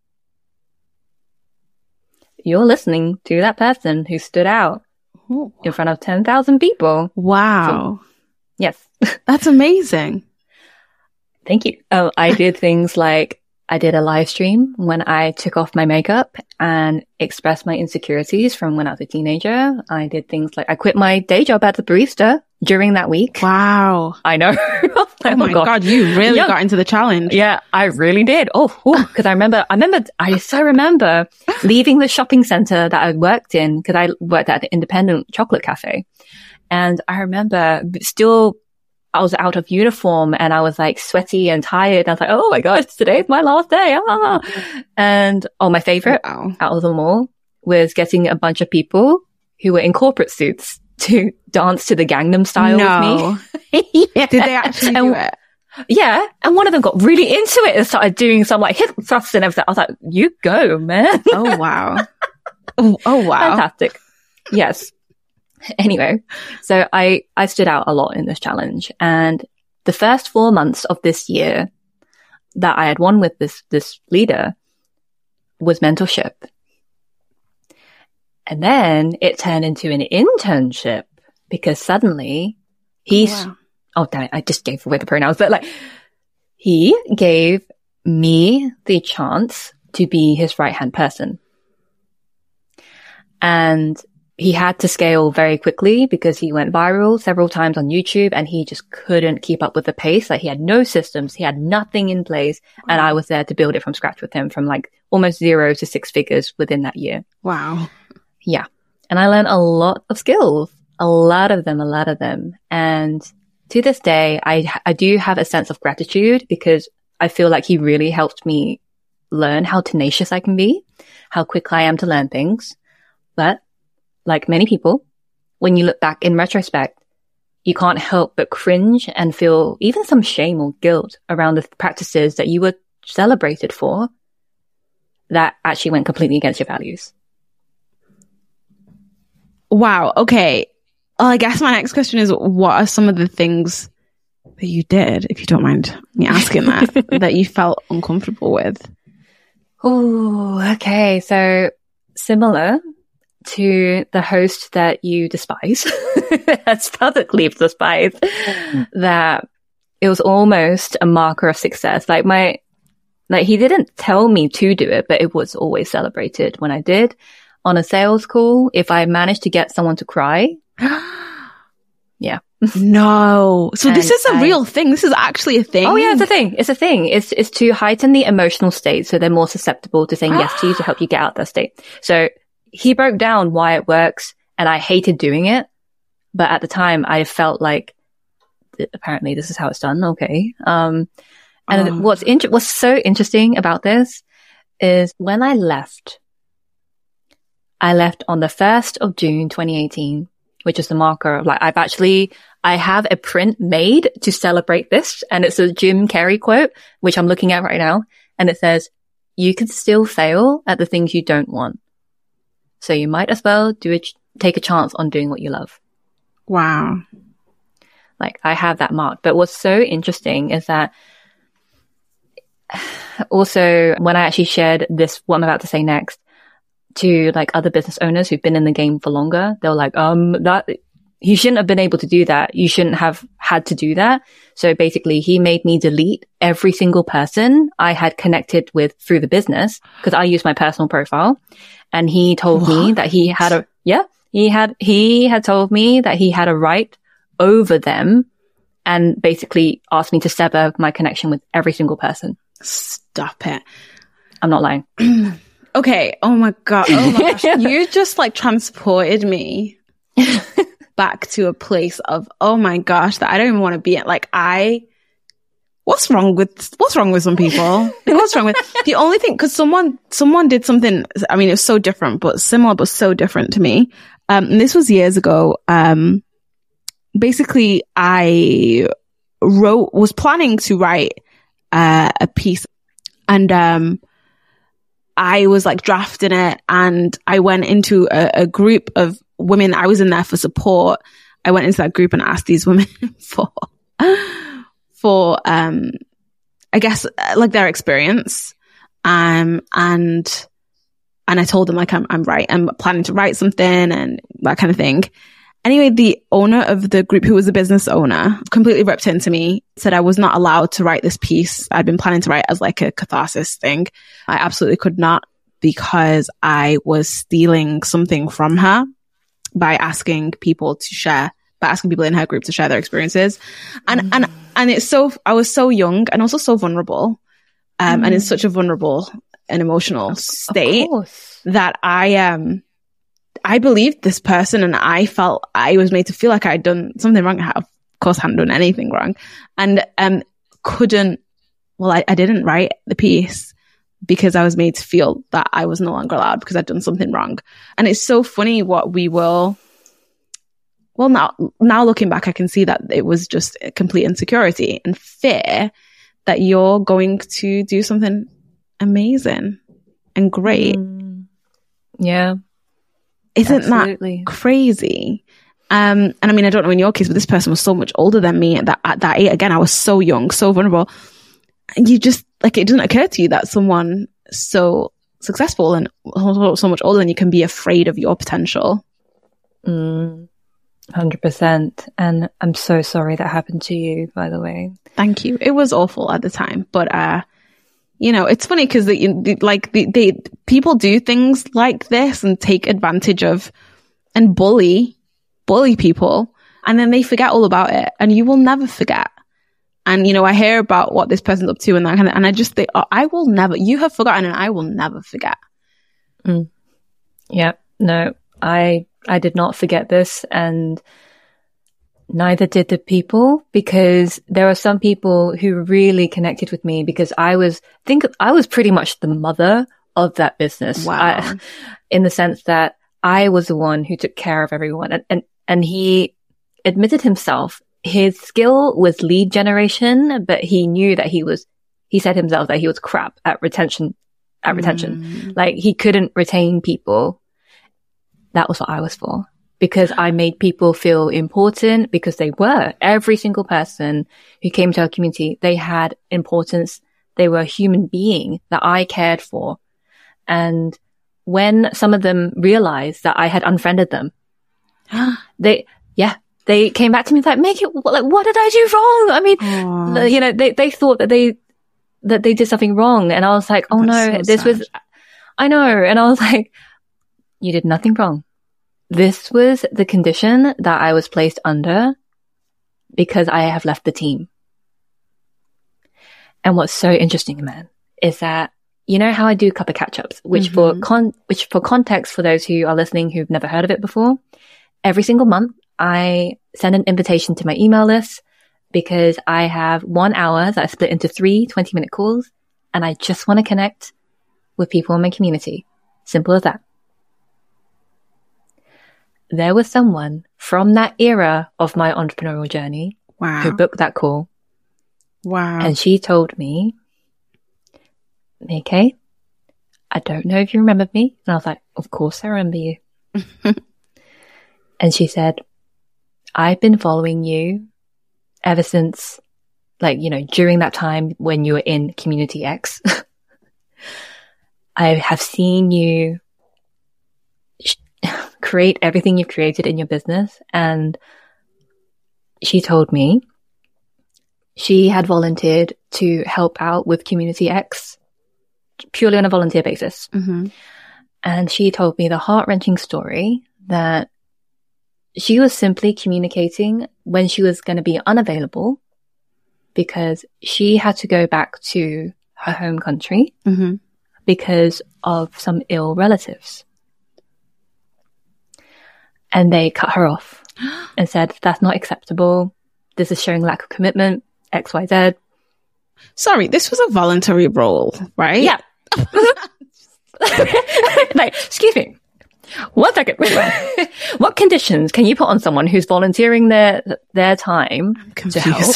You're listening to that person who stood out in front of 10,000 people. Wow. So, yes. That's amazing. Thank you. Oh, I did things like I did a live stream when I took off my makeup and expressed my insecurities from when I was a teenager. I did things like I quit my day job as a barista during that week. Wow. I know. Oh my God, you really got into the challenge. Yeah, I really did. Because I so remember leaving the shopping center that I worked in, because I worked at the independent chocolate cafe. And I remember I was out of uniform and I was like sweaty and tired. I was like, oh my gosh, today's my last day. And my favorite out of them all was getting a bunch of people who were in corporate suits to dance to the Gangnam Style with me. Yeah. Did they actually do it? Yeah. And one of them got really into it and started doing some like hip thrusts and everything. I was like, you go, man. Oh, wow. Oh, wow. Fantastic. Yes. Anyway, so I stood out a lot in this challenge, and the first 4 months of this year that I had won with this leader was mentorship. And then it turned into an internship because suddenly oh damn it, I just gave away the pronouns, but like he gave me the chance to be his right-hand person. And he had to scale very quickly because he went viral several times on YouTube and he just couldn't keep up with the pace. Like he had no systems. He had nothing in place. Wow. And I was there to build it from scratch with him from like almost 0 to 6 figures within that year. Wow. Yeah. And I learned a lot of skills, a lot of them. And to this day, I do have a sense of gratitude because I feel like he really helped me learn how tenacious I can be, how quick I am to learn things. But like many people, when you look back in retrospect, you can't help but cringe and feel even some shame or guilt around the practices that you were celebrated for that actually went completely against your values. Wow. Okay. Well, I guess my next question is, what are some of the things that you did, if you don't mind me asking that, that you felt uncomfortable with? Oh, okay. So similar to the host that you despise, that's publicly despise, that it was almost a marker of success. Like he didn't tell me to do it, but it was always celebrated when I did. On a sales call, if I managed to get someone to cry. Yeah. No. So this is a real thing. This is actually a thing. Oh yeah, it's a thing. It's a thing. It's to heighten the emotional state so they're more susceptible to saying yes to you to help you get out of that state. So he broke down why it works, and I hated doing it. But at the time, I felt like, apparently this is how it's done. Okay. And what's so interesting about this is when I left on the 1st of June, 2018, which is the marker of like, I have a print made to celebrate this. And it's a Jim Carrey quote, which I'm looking at right now. And it says, you can still fail at the things you don't want. So you might as well take a chance on doing what you love. Wow. Like I have that marked. But what's so interesting is that also when I actually shared this, what I'm about to say next, to like other business owners who've been in the game for longer. They're like, that you shouldn't have been able to do that. You shouldn't have had to do that. So basically he made me delete every single person I had connected with through the business because I used my personal profile. And he told me that he had he had told me that he had a right over them and basically asked me to sever my connection with every single person. Stop it. I'm not lying. Okay. Oh my gosh. You just like transported me back to a place of, oh my gosh, that I don't even want to be at. Like what's wrong with some people? Like, what's wrong with the only thing? Cause someone did something. I mean, it was so different, but similar, but so different to me. And this was years ago. Basically I was planning to write, a piece and, I was like drafting it and I went into a group of women. I was in there for support. I went into that group and asked these women for I guess like their experience. And I told them like, I'm planning to write something and that kind of thing. Anyway, the owner of the group, who was a business owner, completely ripped into me, said I was not allowed to write this piece I'd been planning to write as like a catharsis thing. I absolutely could not, because I was stealing something from her by asking people in her group to share their experiences. And it's so, I was so young and also so vulnerable, and in such a vulnerable and emotional state that I believed this person and I felt I was made to feel like I'd done something wrong. Of course, I hadn't done anything wrong. And I didn't write the piece because I was made to feel that I was no longer allowed because I'd done something wrong. And it's so funny what now looking back, I can see that it was just a complete insecurity and fear that you're going to do something amazing and great. Yeah. Isn't Absolutely. that crazy? And I mean, I don't know in your case, but this person was so much older than me at that age. Again, I was so young, so vulnerable. And you just, like, it doesn't occur to you that someone so successful and so much older than you can be afraid of your potential. 100%. And I'm so sorry that happened to you, by the way. Thank you. It was awful at the time, but, it's funny because people do things like this and take advantage of and bully people, and then they forget all about it, and you will never forget. And I hear about what this person's up to and that kind of, and I just think, you have forgotten, and I will never forget. Yeah, no, I did not forget this, and neither did the people, because there are some people who really connected with me because I was pretty much the mother of that business. Wow. In the sense that I was the one who took care of everyone. And he admitted himself, his skill was lead generation, but he knew that he said himself that he was crap at retention. Like he couldn't retain people. That was what I was for. Because I made people feel important, because they were. Every single person who came to our community, they had importance. They were a human being that I cared for. And when some of them realized that I had unfriended them, they came back to me like, what did I do wrong? I mean, they thought that they did something wrong. And I was like, oh no, I know. And I was like, you did nothing wrong. This was the condition that I was placed under because I have left the team. And what's so interesting, man, is that, how I do cup of catch-ups, which for context for those who are listening who've never heard of it before, every single month I send an invitation to my email list because I have 1 hour that I split into 3 20-minute calls, and I just want to connect with people in my community. Simple as that. There was someone from that era of my entrepreneurial journey who booked that call. Wow. And she told me, okay, I don't know if you remember me. And I was like, of course I remember you. And she said, I've been following you ever since, during that time when you were in Community X. I have seen you create everything you've created in your business. And she told me she had volunteered to help out with Community X purely on a volunteer basis. Mm-hmm. And she told me the heart-wrenching story that she was simply communicating when she was going to be unavailable because she had to go back to her home country Mm-hmm. because of some ill relatives. And they cut her off and said, that's not acceptable. This is showing lack of commitment, X, Y, Z. Sorry, this was a voluntary role, right? Yeah. Like, excuse me. 1 second. What conditions can you put on someone who's volunteering their time to help?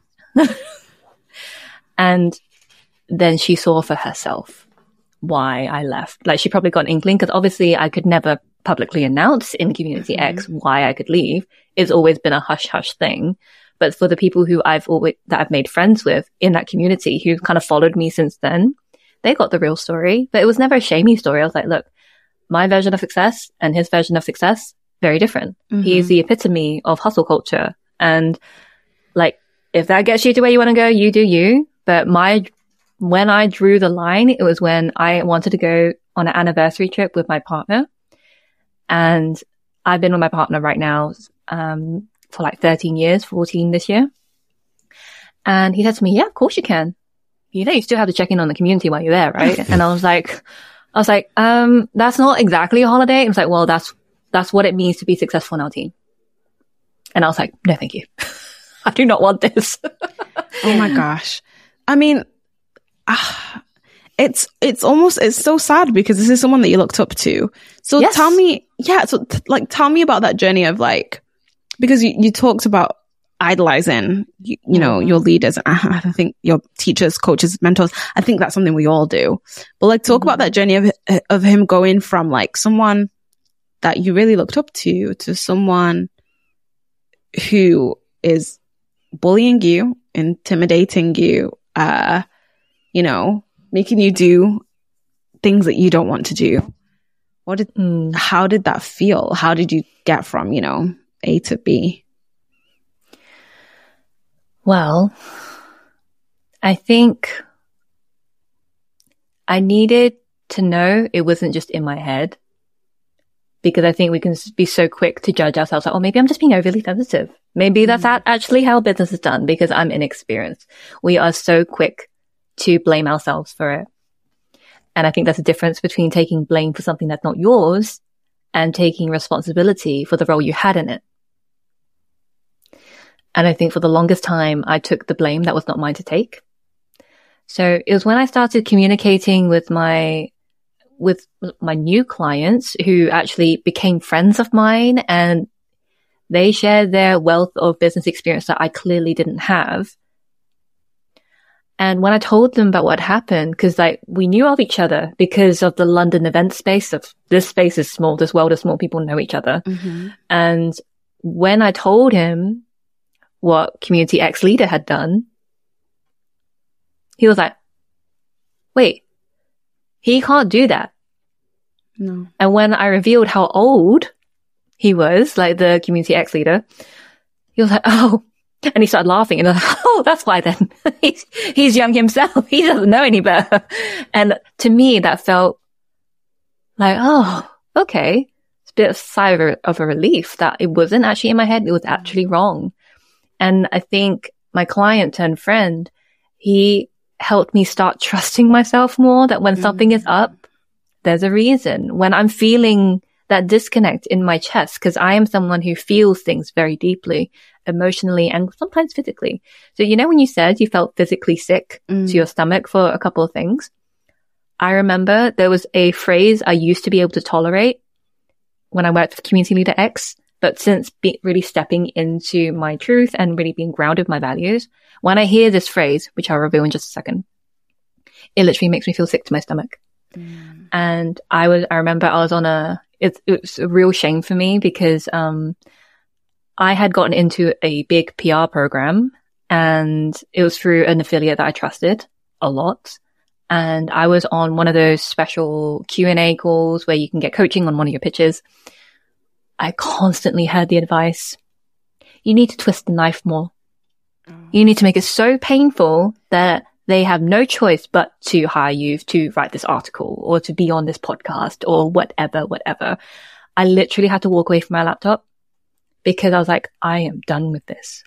And then she saw for herself why I left. Like, she probably got an inkling because obviously I could never publicly announce in Community X why I could leave. It's always been a hush hush thing. But for the people who I've made friends with in that community who kind of followed me since then, they got the real story. But it was never a shamey story. I was like, look, my version of success and his version of success, very different. Mm-hmm. He's the epitome of hustle culture. And like, if that gets you to where you want to go, you do you. But when I drew the line, it was when I wanted to go on an anniversary trip with my partner. And I've been with my partner right now, for like 13 years, 14 this year. And he said to me, yeah, of course you can. You know, you still have to check in on the community while you're there, right? And I was like, that's not exactly a holiday. It was like, well, that's what it means to be successful in our team. And I was like, no, thank you. I do not want this. Oh my gosh. I mean, it's so sad because this is someone that you looked up to. So yes. Tell me about that journey of like, because you talked about idolizing, you know, your leaders. I think your teachers, coaches, mentors. I think that's something we all do. But like, talk about that journey of him going from like someone that you really looked up to someone who is bullying you, intimidating you, you know, making you do things that you don't want to do. How did that feel? How did you get from, you know, A to B? Well, I think I needed to know it wasn't just in my head, because I think we can be so quick to judge ourselves like, oh, maybe I'm just being overly sensitive. Maybe that's actually how business is done because I'm inexperienced. We are so quick to blame ourselves for it. And I think there's a difference between taking blame for something that's not yours and taking responsibility for the role you had in it. And I think for the longest time, I took the blame that was not mine to take. So it was when I started communicating with my new clients who actually became friends of mine, and they shared their wealth of business experience that I clearly didn't have. And when I told them about what happened, because like we knew of each other because of the London event space of this space is small, this world is small, people know each other. Mm-hmm. And when I told him what Community X leader had done, he was like, wait, he can't do that. No. And when I revealed how old he was, like the Community X leader, he was like, oh, and he started laughing and I was like, oh, that's why then. he's young himself. He doesn't know any better. And to me, that felt like, oh, okay. It's a bit of sigh of a relief that it wasn't actually in my head. It was actually wrong. And I think my client turned friend, he helped me start trusting myself more, that when something is up, there's a reason. When I'm feeling that disconnect in my chest, because I am someone who feels things very deeply, emotionally and sometimes physically. So, you know, when you said you felt physically sick to your stomach for a couple of things, I remember there was a phrase I used to be able to tolerate when I worked for Community Leader X, but since really stepping into my truth and really being grounded with my values, when I hear this phrase, which I'll reveal in just a second, it literally makes me feel sick to my stomach. And I remember I was on it was a real shame for me because, I had gotten into a big PR program and it was through an affiliate that I trusted a lot. And I was on one of those special Q&A calls where you can get coaching on one of your pitches. I constantly heard the advice, you need to twist the knife more. You need to make it so painful that they have no choice but to hire you to write this article or to be on this podcast or whatever. I literally had to walk away from my laptop because I was like, I am done with this.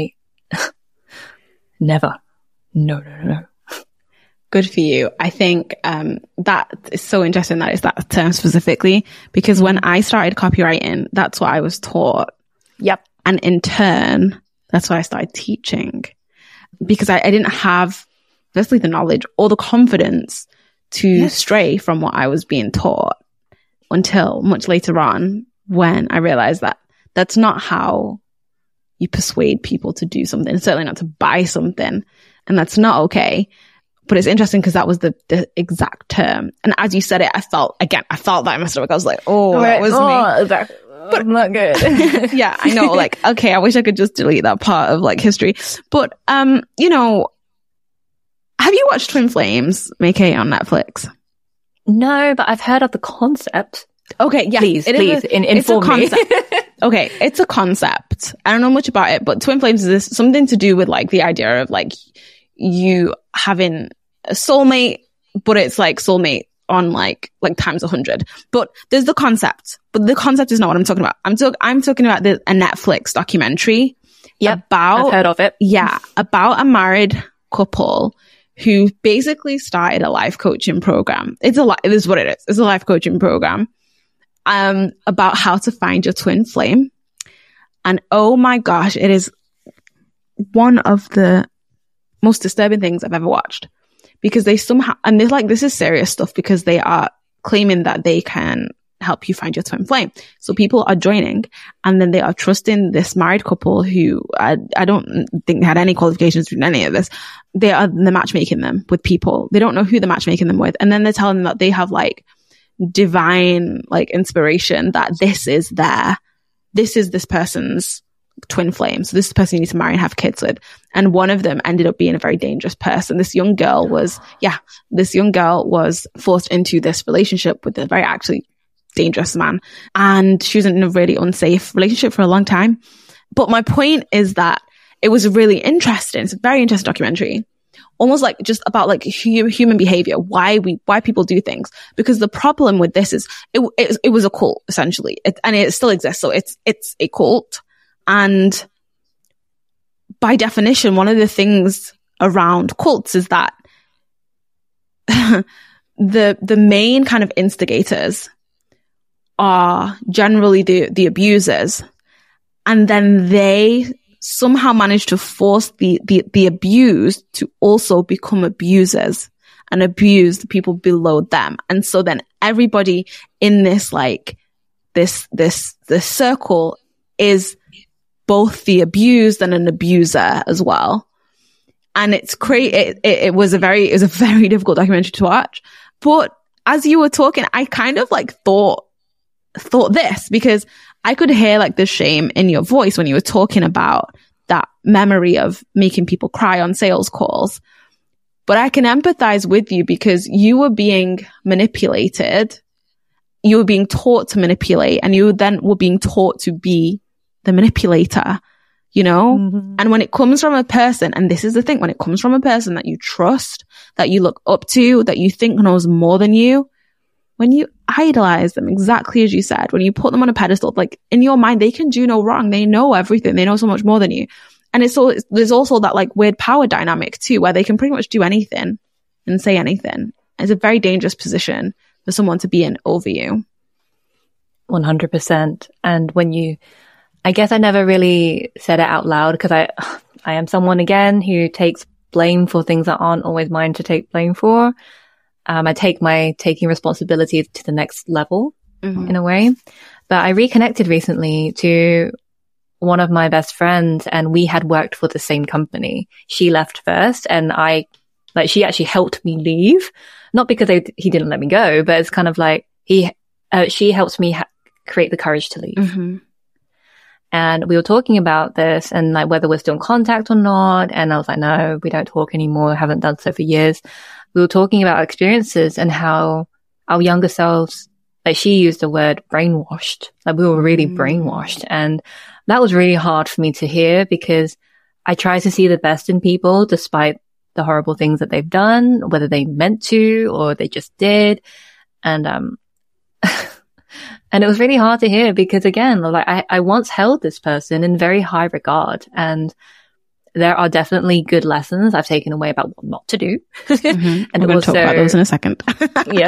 Never. No. Good for you. I think that is so interesting that it's that term specifically, because when I started copywriting, that's what I was taught. Yep. And in turn, that's why I started teaching, because I didn't have, firstly, the knowledge or the confidence to stray from what I was being taught until much later on when I realized that that's not how you persuade people to do something, certainly not to buy something. And that's not okay. But it's interesting because that was the exact term. And as you said it, I felt that I messed up. I was like, that was me. But not good. Yeah, I know. Like, okay, I wish I could just delete that part of like history. But, have you watched Twin Flames, May-Kay, on Netflix? No, but I've heard of the concept. Okay, yeah. Please, inform me. Okay, it's a concept. I don't know much about it, but Twin Flames is something to do with like the idea of like you having a soulmate, but it's like soulmate on like times 100. But there's the concept, but the concept is not what I'm talking about. I'm talking about a Netflix documentary. Yep, I've heard of it. Yeah, about a married couple who basically started a life coaching program. It is what it is. It's a life coaching program about how to find your twin flame. And oh my gosh, it is one of the most disturbing things I've ever watched, because they somehow, and they're like, this is serious stuff, because they are claiming that they can help you find your twin flame. So people are joining, and then they are trusting this married couple who I don't think had any qualifications to do any of this. They're matchmaking them with people. They don't know who they're matchmaking them with. And then they're telling them that they have like divine like inspiration, that this is this person's twin flame. So this is the person you need to marry and have kids with. And one of them ended up being a very dangerous person. This young girl was forced into this relationship with a very actually dangerous man. And she was in a really unsafe relationship for a long time. But my point is that it was really interesting. It's a very interesting documentary. Almost like just about like human behavior, why people do things. Because the problem with this is it was a cult essentially, and it still exists. So it's a cult. And by definition, one of the things around cults is that the main kind of instigators are generally the abusers. And then they somehow manage to force the abused to also become abusers and abuse the people below them. And so then everybody in this like this circle is both the abused and an abuser as well. And it's crazy. It was a very difficult documentary to watch. But as you were talking, I kind of like thought this, because I could hear like the shame in your voice when you were talking about that memory of making people cry on sales calls. But I can empathize with you, because you were being manipulated. You were being taught to manipulate, and you then were being taught to be the manipulator, you know? Mm-hmm. And when it comes from a person, and this is the thing, when it comes from a person that you trust, that you look up to, that you think knows more than you, when you idolize them, exactly as you said, when you put them on a pedestal, like in your mind, they can do no wrong. They know everything. They know so much more than you. And there's also that like weird power dynamic too, where they can pretty much do anything and say anything. It's a very dangerous position for someone to be in over you. 100%. And I guess I never really said it out loud, because I am someone again who takes blame for things that aren't always mine to take blame for. I take my taking responsibility to the next level in a way. But I reconnected recently to one of my best friends, and we had worked for the same company. She left first, and she actually helped me leave. Not because he didn't let me go, but it's kind of like she helped me create the courage to leave. Mm-hmm. And we were talking about this and like whether we're still in contact or not. And I was like, no, we don't talk anymore. Haven't done so for years. We were talking about our experiences and how our younger selves like she used the word brainwashed. Like we were really brainwashed. And that was really hard for me to hear because I try to see the best in people despite the horrible things that they've done, whether they meant to or they just did. And, and it was really hard to hear because again, like I once held this person in very high regard, and there are definitely good lessons I've taken away about what not to do. And we're going to talk about those in a second. Yes.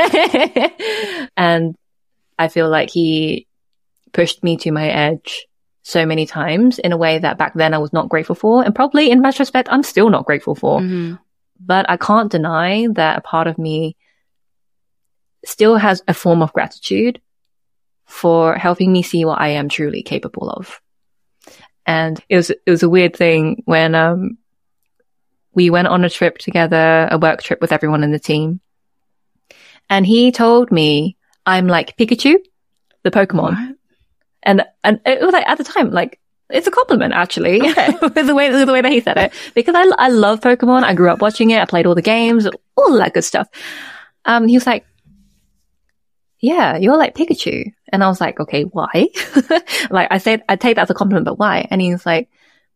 And I feel like he pushed me to my edge so many times in a way that back then I was not grateful for. And probably in retrospect, I'm still not grateful for. But I can't deny that a part of me still has a form of gratitude for helping me see what I am truly capable of. And it was a weird thing when we went on a trip together, a work trip with everyone in the team. And he told me I'm like Pikachu, the Pokemon. What? And it was like at the time, like it's a compliment actually, okay. with the way that he said it, because I love Pokemon. I grew up watching it. I played all the games, all that good stuff. He was like, yeah, you're like Pikachu. And I was like, okay, why? Like I take that as a compliment, but why? And he was like,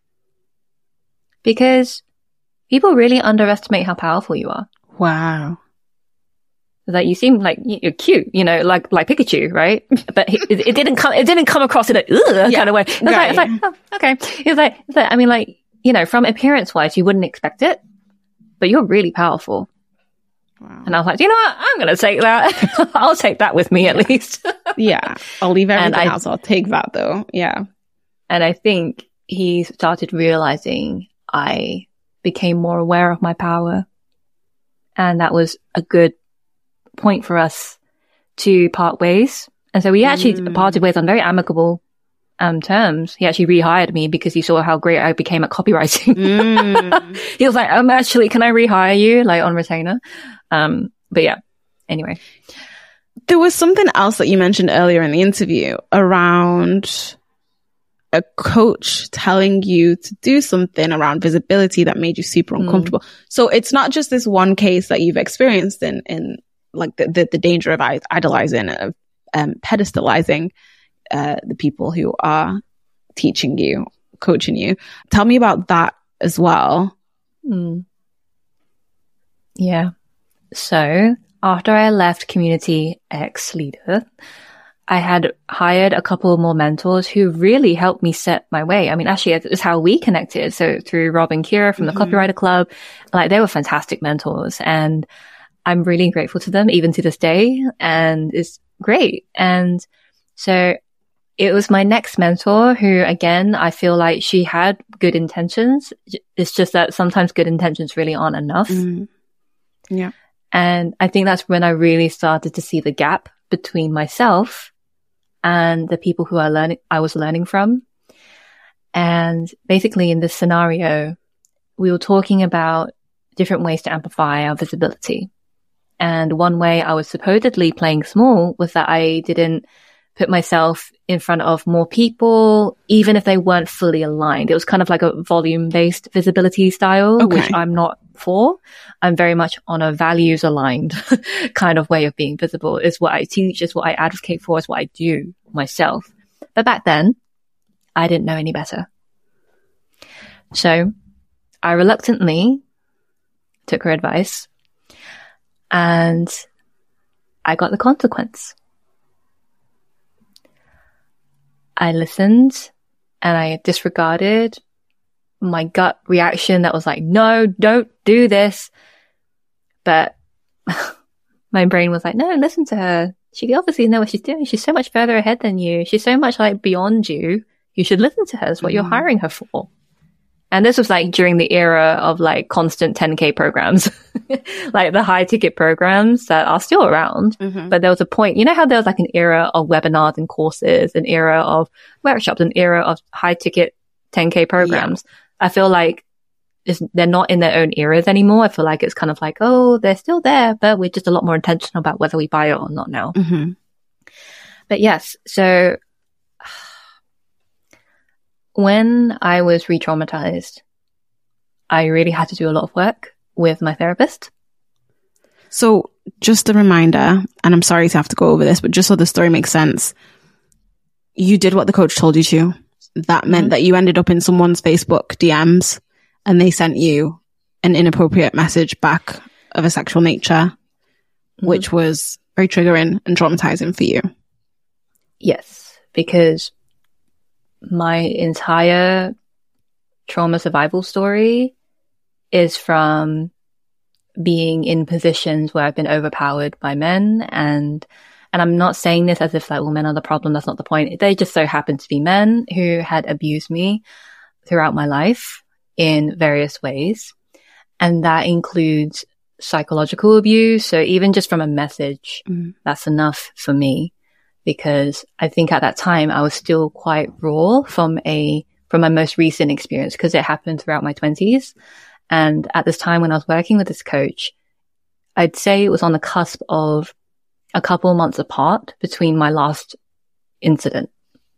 because people really underestimate how powerful you are. Wow. That you seem like you're cute, you know, like Pikachu, right? But it didn't come across in a kind of way. It's like, oh, okay. It's like, I mean, like, you know, from appearance wise, you wouldn't expect it, but you're really powerful. Wow. And I was like, you know what? I'm going to take that. I'll take that with me at least. Yeah. I'll leave everything else. I'll take that though. Yeah. And I think he started realizing I became more aware of my power. And that was a good point for us to part ways. And so we actually parted ways on very amicable terms. He actually rehired me because he saw how great I became at copywriting. He was like, actually, can I rehire you like on retainer? But yeah, anyway. There was something else that you mentioned earlier in the interview around a coach telling you to do something around visibility that made you super uncomfortable. So it's not just this one case that you've experienced in like the danger of idolizing, of pedestalizing the people who are teaching you, coaching you. Tell me about that as well. Yeah. So after I left Community X Leader, I had hired a couple more mentors who really helped me set my way. I mean, actually, it's how we connected. So through Rob and Kira from the Copywriter Club, like they were fantastic mentors, and I'm really grateful to them even to this day. And it's great. And so it was my next mentor who, again, I feel like she had good intentions. It's just that sometimes good intentions really aren't enough. Yeah. And I think that's when I really started to see the gap between myself and the people who I was learning from. And basically in this scenario, we were talking about different ways to amplify our visibility. And one way I was supposedly playing small was that I didn't put myself in front of more people, even if they weren't fully aligned. It was kind of like a volume-based visibility style, which I'm not for. I'm very much on a values-aligned kind of way of being visible. It's what I teach, it's what I advocate for, it's what I do myself. But back then, I didn't know any better. So I reluctantly took her advice, and I got the consequence. I listened and I disregarded my gut reaction that was like, no, don't do this. But my brain was like, no, listen to her. She obviously knows what she's doing. She's so much further ahead than you. She's so much like beyond you. You should listen to her. It's what you're hiring her for. And this was like during the era of like constant 10K programs, like the high ticket programs that are still around. But there was a point, you know how there was like an era of webinars and courses, an era of workshops, an era of high ticket 10K programs. Yeah. I feel like they're not in their own eras anymore. I feel like it's kind of like, oh, they're still there, but we're just a lot more intentional about whether we buy it or not now. But yes, so when I was re-traumatized, I really had to do a lot of work with my therapist. So just a reminder, and I'm sorry to have to go over this, but just so the story makes sense, you did what the coach told you to. That meant that you ended up in someone's Facebook DMs and they sent you an inappropriate message back of a sexual nature, which was very triggering and traumatizing for you. Yes, because my entire trauma survival story is from being in positions where I've been overpowered by men, and I'm not saying this as if like, well, men are the problem. That's not the point. They just so happen to be men who had abused me throughout my life in various ways. And that includes psychological abuse. So even just from a message, that's enough for me, because I think at that time I was still quite raw from my most recent experience, because it happened throughout my 20s. And at this time when I was working with this coach, I'd say it was on the cusp of a couple months apart between my last incident.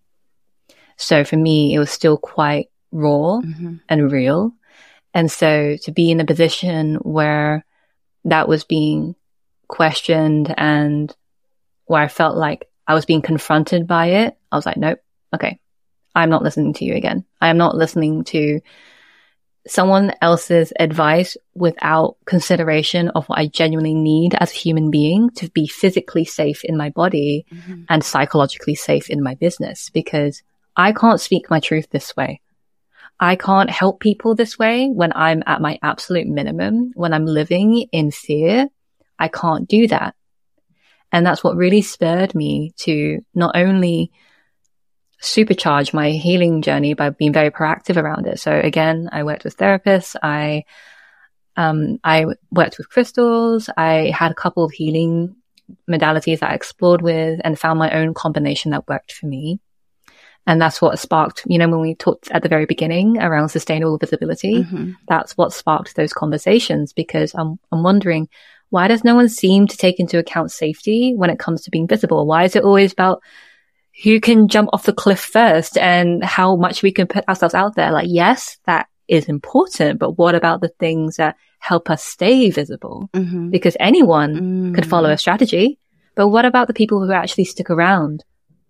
So for me, it was still quite raw and real. And so to be in a position where that was being questioned and where I felt like I was being confronted by it, I was like, nope, okay, I'm not listening to you again. I am not listening to someone else's advice without consideration of what I genuinely need as a human being to be physically safe in my body and psychologically safe in my business, because I can't speak my truth this way. I can't help people this way when I'm at my absolute minimum, when I'm living in fear. I can't do that. And that's what really spurred me to not only supercharge my healing journey by being very proactive around it. So again, I worked with therapists. I worked with crystals. I had a couple of healing modalities that I explored with and found my own combination that worked for me. And that's what sparked, you know, when we talked at the very beginning around sustainable visibility, that's what sparked those conversations, because I'm wondering, why does no one seem to take into account safety when it comes to being visible? Why is it always about who can jump off the cliff first and how much we can put ourselves out there? Like, yes, that is important, but what about the things that help us stay visible? Because anyone could follow a strategy, but what about the people who actually stick around?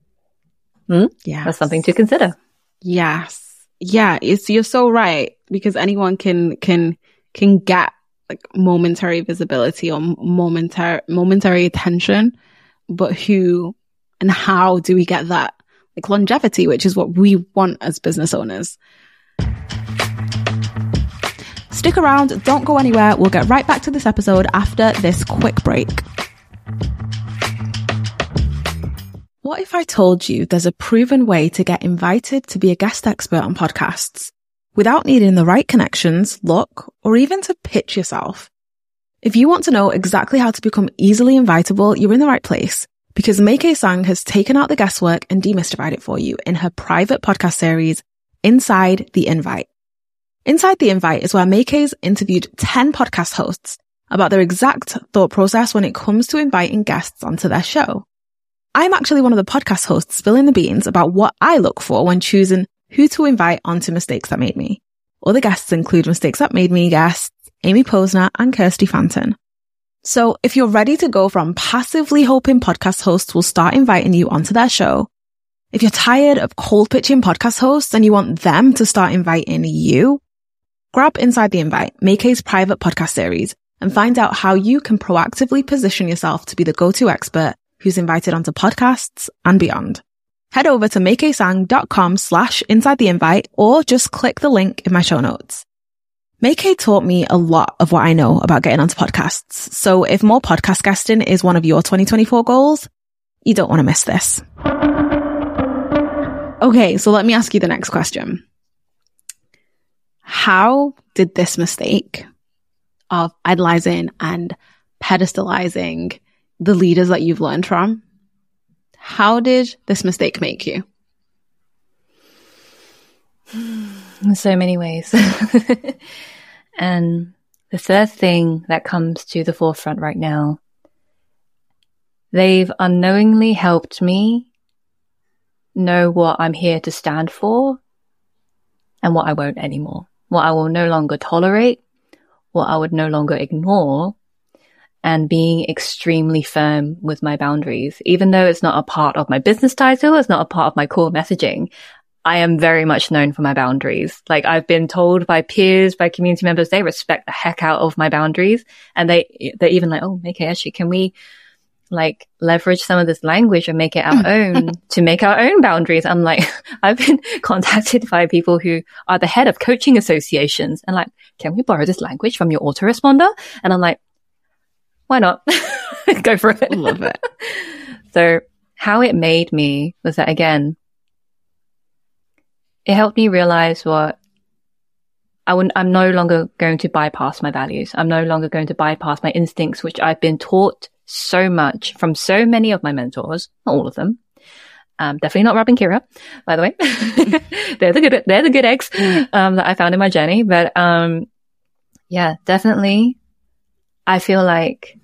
Yeah, that's something to consider. Yes. Yeah, you're so right, because anyone can get like momentary visibility or momentary attention, but who and how do we get that like longevity, which is what we want as business owners. Stick around, don't go anywhere. We'll get right back to this episode after this quick break. What if I told you there's a proven way to get invited to be a guest expert on podcasts without needing the right connections, luck, or even to pitch yourself? If you want to know exactly how to become easily invitable, you're in the right place, because Meike Sang has taken out the guesswork and demystified it for you in her private podcast series, Inside the Invite. Inside the Invite is where Meike's interviewed 10 podcast hosts about their exact thought process when it comes to inviting guests onto their show. I'm actually one of the podcast hosts spilling the beans about what I look for when choosing who to invite onto Mistakes That Made Me. Other guests include Mistakes That Made Me guests Amy Posner and Kirsty Fanton. So if you're ready to go from passively hoping podcast hosts will start inviting you onto their show, if you're tired of cold pitching podcast hosts and you want them to start inviting you, grab Inside the Invite, Meike's private podcast series, and find out how you can proactively position yourself to be the go-to expert who's invited onto podcasts and beyond. Head over to meikesang.com/inside the invite or just click the link in my show notes. Meike taught me a lot of what I know about getting onto podcasts. So if more podcast guesting is one of your 2024 goals, you don't want to miss this. Okay, so let me ask you the next question. How did this mistake of idolizing and pedestalizing the leaders that you've learned from, how did this mistake make you? In so many ways. And the first thing that comes to the forefront right now, they've unknowingly helped me know what I'm here to stand for and what I won't anymore, what I will no longer tolerate, what I would no longer ignore, and being extremely firm with my boundaries. Even though it's not a part of my business title, it's not a part of my core messaging, I am very much known for my boundaries. Like, I've been told by peers, by community members, they respect the heck out of my boundaries. And they're even like, oh, okay, actually, can we like leverage some of this language and make it our own to make our own boundaries? I'm like, I've been contacted by people who are the head of coaching associations and like, can we borrow this language from your autoresponder? And I'm like, why not? Go for it. Love it. So how it made me was that, again, it helped me realize what I'm no longer going to bypass my values. I'm no longer going to bypass my instincts, which I've been taught so much from so many of my mentors, not all of them. Definitely not Rob and Kira, by the way. They're the good eggs, that I found in my journey. But, yeah, definitely. I feel like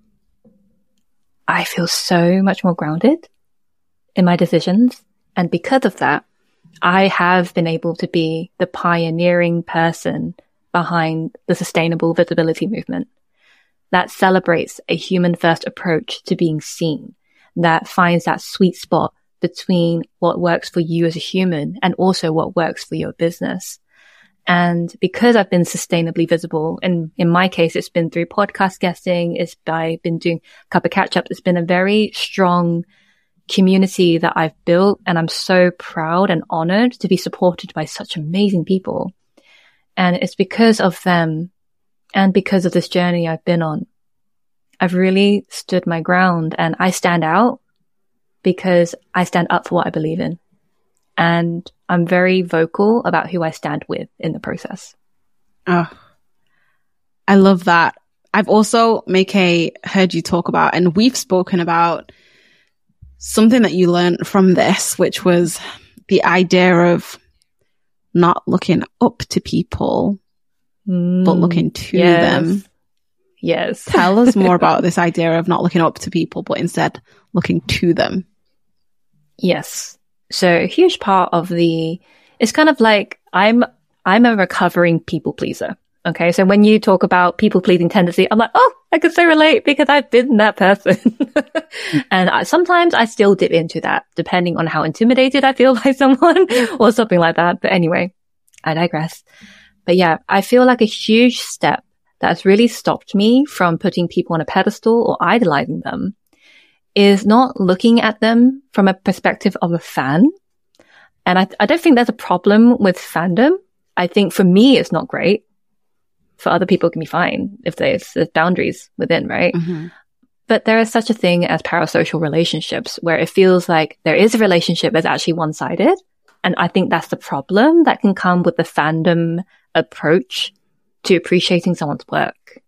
I feel so much more grounded in my decisions. And because of that, I have been able to be the pioneering person behind the sustainable visibility movement that celebrates a human first approach to being seen, that finds that sweet spot between what works for you as a human and also what works for your business. And because I've been sustainably visible, and in my case, it's been through podcast guesting, I've been doing a couple of catch-ups. It's been a very strong community that I've built, and I'm so proud and honored to be supported by such amazing people. And it's because of them and because of this journey I've been on, I've really stood my ground, and I stand out because I stand up for what I believe in. And I'm very vocal about who I stand with in the process. Oh, I love that. I've also, Maike, heard you talk about, and we've spoken about something that you learned from this, which was the idea of not looking up to people, but looking to them. Yes. Tell us more about this idea of not looking up to people, but instead looking to them. Yes. So a huge part of it's kind of like I'm a recovering people pleaser. Okay. So when you talk about people pleasing tendency, I'm like, oh, I can so relate because I've been that person. And sometimes I still dip into that depending on how intimidated I feel by someone or something like that. But anyway, I digress. But yeah, I feel like a huge step that's really stopped me from putting people on a pedestal or idolizing them is not looking at them from a perspective of a fan. And I don't think there's a problem with fandom. I think for me, it's not great. For other people, it can be fine if there's boundaries within, right? Mm-hmm. But there is such a thing as parasocial relationships where it feels like there is a relationship that's actually one-sided. And I think that's the problem that can come with the fandom approach to appreciating someone's work.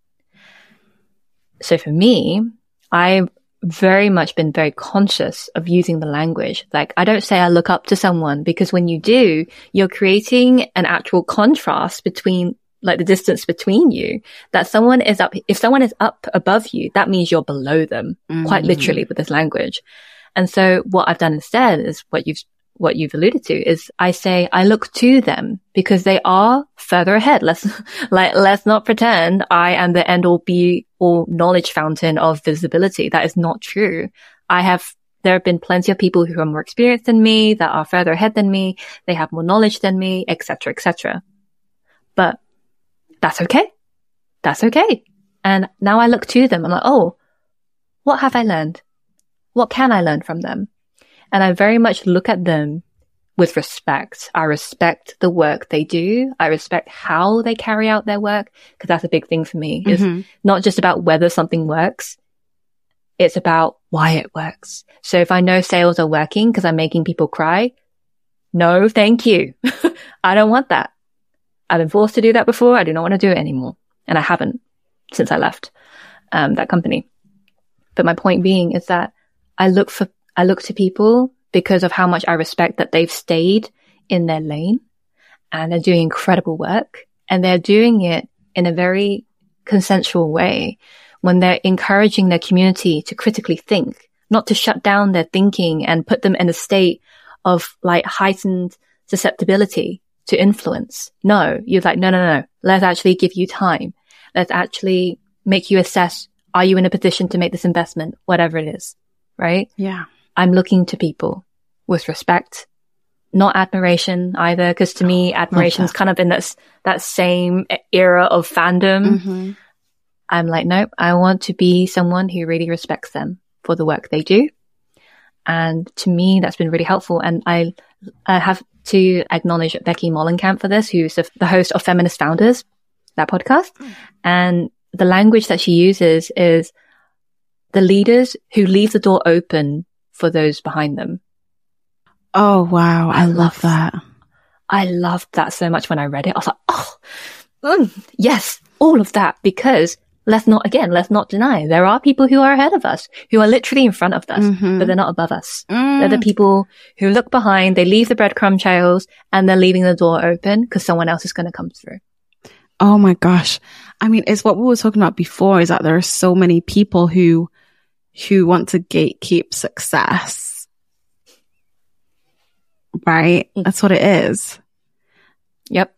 So for me, I've very much been very conscious of using the language. Like, I don't say I look up to someone, because when you do, you're creating an actual contrast between like the distance between you, that someone is up. If someone is up above you, that means you're below them, quite literally with this language. And so what I've done instead is what you've alluded to is I say I look to them because they are further ahead. Let's not pretend I am the end all be all knowledge fountain of visibility. That is not true. There have been plenty of people who are more experienced than me, that are further ahead than me. They have more knowledge than me, etc., etc. But that's okay. That's okay. And now I look to them. I'm like, oh, what have I learned? What can I learn from them? And I very much look at them with respect. I respect the work they do. I respect how they carry out their work, because that's a big thing for me. It's not just about whether something works. It's about why it works. So if I know sales are working because I'm making people cry, no, thank you. I don't want that. I've been forced to do that before. I do not want to do it anymore. And I haven't since I left that company. But my point being is that I look to people because of how much I respect that they've stayed in their lane and they're doing incredible work, and they're doing it in a very consensual way when they're encouraging their community to critically think, not to shut down their thinking and put them in a state of like heightened susceptibility to influence. No, you're like, no. Let's actually give you time. Let's actually make you assess, are you in a position to make this investment? Whatever it is, right? Yeah. I'm looking to people with respect, not admiration either. Because to me, admiration is kind of in that same era of fandom. Mm-hmm. I'm like, nope, I want to be someone who really respects them for the work they do. And to me, that's been really helpful. And I have to acknowledge Becky Mollenkamp for this, who's the host of Feminist Founders, that podcast. And the language that she uses is the leaders who leave the door open for those behind them. Oh, wow. I love that. I loved that so much when I read it. I was like, yes, all of that, because let's not deny there are people who are ahead of us, who are literally in front of us, but they're not above us. They're the people who look behind, they leave the breadcrumb trails, and they're leaving the door open because someone else is going to come through. Oh my gosh. I mean, it's what we were talking about before, is that there are so many people who want to gatekeep success. Right? That's what it is. Yep.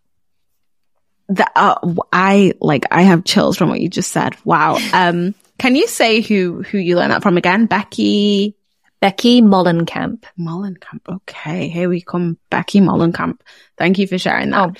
I have chills from what you just said. Wow. Can you say who you learned that from again? Becky Mollenkamp. Mollenkamp. Okay. Here we come. Becky Mollenkamp. Thank you for sharing that.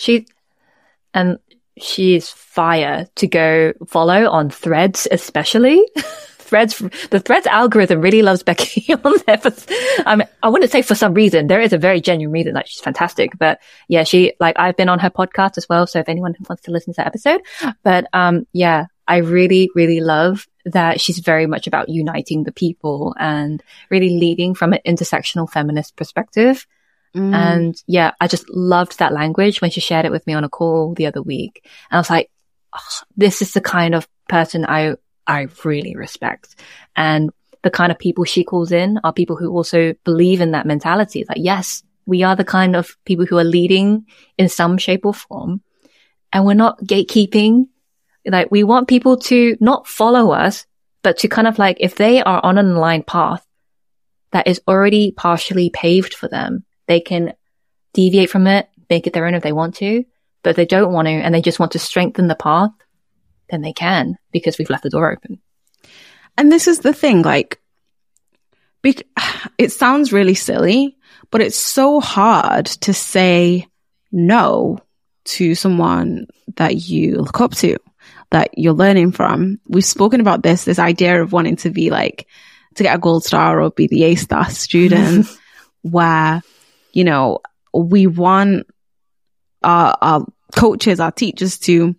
She's fire to go follow on Threads, especially. The Threads algorithm really loves Becky on there. I wouldn't say for some reason. There is a very genuine reason that she's fantastic. But yeah, I've been on her podcast as well. So if anyone wants to listen to that episode, but yeah, I really, really love that she's very much about uniting the people and really leading from an intersectional feminist perspective. And yeah, I just loved that language when she shared it with me on a call the other week. And I was like, this is the kind of person I really respect. And the kind of people she calls in are people who also believe in that mentality. Like, yes, we are the kind of people who are leading in some shape or form. And we're not gatekeeping. Like, we want people to not follow us, but to kind of like, if they are on an aligned path that is already partially paved for them, they can deviate from it, make it their own if they want to. But if they don't want to, and they just want to strengthen the path, then they can, because we've left the door open. And this is the thing, like, it sounds really silly, but it's so hard to say no to someone that you look up to, that you're learning from. We've spoken about this idea of wanting to be like, to get a gold star or be the A-star student, where, you know, we want our coaches, our teachers to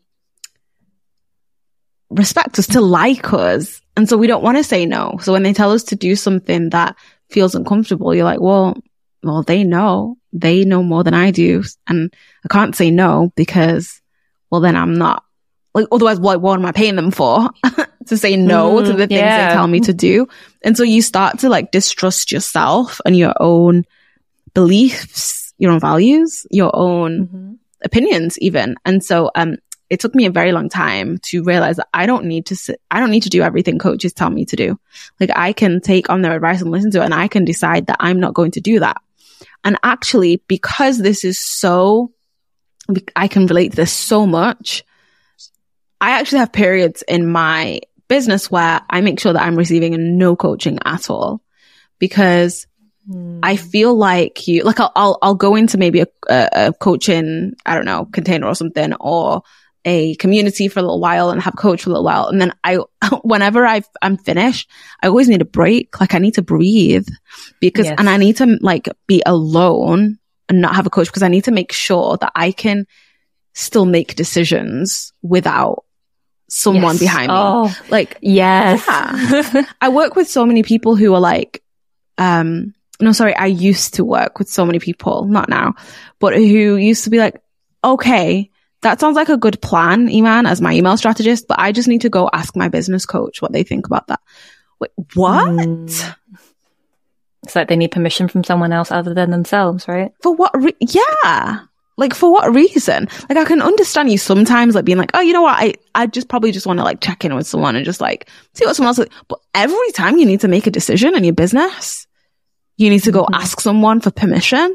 respect us, to like us. And so we don't want to say no. So when they tell us to do something that feels uncomfortable, you're like, well, they know more than I do. And I can't say no because, well, then I'm not, like, otherwise what am I paying them for? To say no to the things they tell me to do. And so you start to like distrust yourself and your own beliefs, your own values, your own opinions even. And so, it took me a very long time to realize that I don't need to do everything coaches tell me to do. Like, I can take on their advice and listen to it, and I can decide that I'm not going to do that. And actually, because this is I can relate to this so much, I actually have periods in my business where I make sure that I'm receiving no coaching at all, because I feel like I'll go into maybe a coaching, I don't know, container or something, or a community for a little while and have coach for a little while. And then whenever I'm finished, I always need a break. Like, I need to breathe and I need to like be alone and not have a coach, because I need to make sure that I can still make decisions without someone behind me. Oh, like, yes. Yeah. I work with so many people who are like, I used to work with so many people, not now, but who used to be like, okay, that sounds like a good plan, Iman, as my email strategist, but I just need to go ask my business coach what they think about that. Wait, what? It's like they need permission from someone else other than themselves, right? For what? Yeah. Like, for what reason? Like, I can understand you sometimes like being like, oh, you know what? I just probably just want to like check in with someone and just like see what someone else is. But every time you need to make a decision in your business, you need to go ask someone for permission.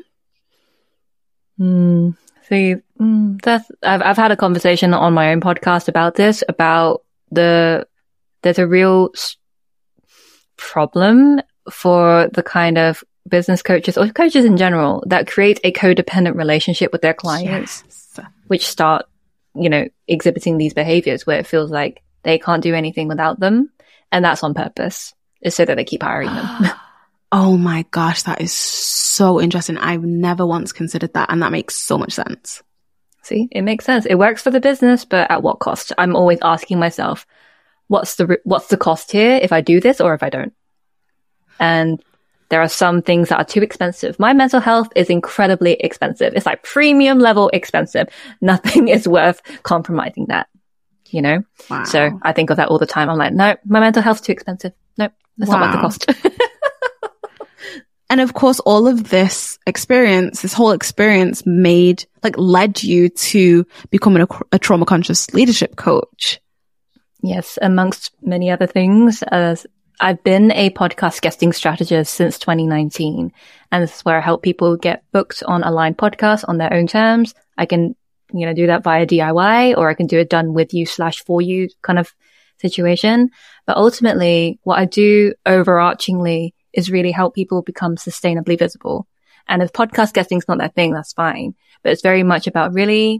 See, I've had a conversation on my own podcast about this, about the there's a real problem for the kind of business coaches or coaches in general that create a codependent relationship with their clients, which start, exhibiting these behaviors where it feels like they can't do anything without them. And that's on purpose. It's so that they keep hiring them. Oh my gosh, that is so interesting. I've never once considered that, and that makes so much sense. See, it makes sense. It works for the business, but at what cost? I'm always asking myself, what's the cost here if I do this or if I don't? And there are some things that are too expensive. My mental health is incredibly expensive. It's like premium level expensive. Nothing is worth compromising that, Wow. So I think of that all the time. I'm like, no, my mental health's too expensive. Nope, that's not worth the cost. And of course, all of this whole experience led you to becoming a trauma conscious leadership coach. Yes, amongst many other things. I've been a podcast guesting strategist since 2019. And this is where I help people get booked on aligned podcasts on their own terms. I can, do that via DIY, or I can do it done with you / for you kind of situation. But ultimately, what I do overarchingly is really help people become sustainably visible. And if podcast guesting is not their thing, that's fine. But it's very much about to be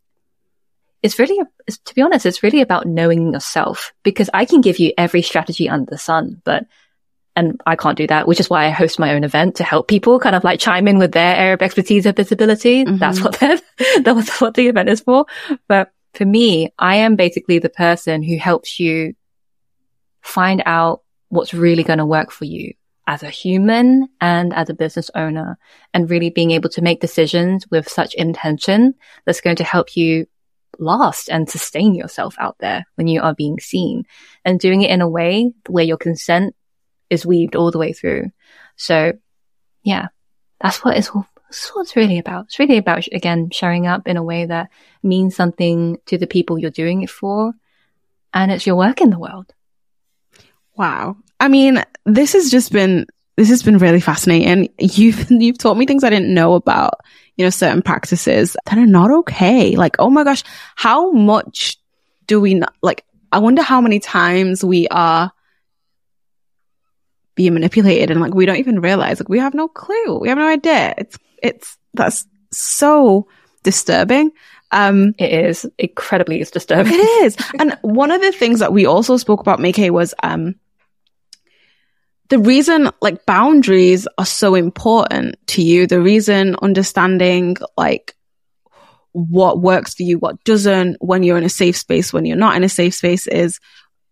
honest, it's really about knowing yourself, because I can give you every strategy under the sun, and I can't do that, which is why I host my own event to help people kind of like chime in with their area of expertise or visibility. Mm-hmm. That's what the event is for. But for me, I am basically the person who helps you find out what's really going to work for you as a human and as a business owner, and really being able to make decisions with such intention that's going to help you last and sustain yourself out there when you are being seen, and doing it in a way where your consent is weaved all the way through. So yeah, that's what it's really about. It's really about, again, showing up in a way that means something to the people you're doing it for, and it's your work in the world. Wow. I mean, this has been really fascinating. You've taught me things I didn't know about, certain practices that are not okay. Like, oh my gosh, how much do we not, I wonder how many times we are being manipulated and we don't even realize, we have no clue. We have no idea. That's so disturbing. It is incredibly disturbing. It is. And one of the things that we also spoke about, May-Kay, was, the reason boundaries are so important to you, the reason understanding what works for you, what doesn't, when you're in a safe space, when you're not in a safe space is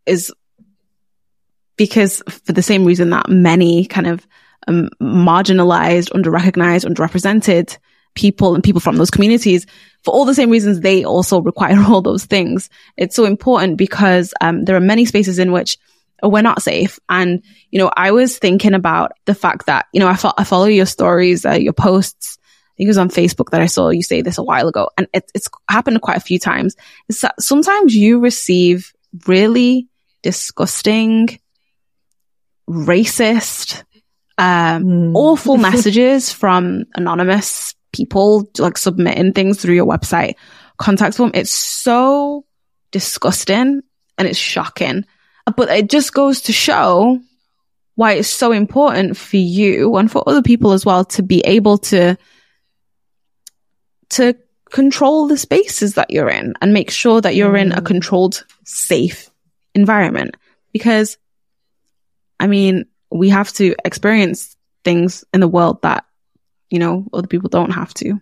because for the same reason that many kind of marginalized, under-recognized, underrepresented people and people from those communities, for all the same reasons, they also require all those things. It's so important because there are many spaces in which we're not safe. And, I was thinking about the fact that, I follow your stories, your posts. I think it was on Facebook that I saw you say this a while ago. And it's happened quite a few times. It's that sometimes you receive really disgusting, racist, awful messages from anonymous people, submitting things through your website contact form. It's so disgusting and it's shocking. But it just goes to show why it's so important for you and for other people as well to be able to control the spaces that you're in and make sure that you're in a controlled, safe environment. Because, we have to experience things in the world that, other people don't have to.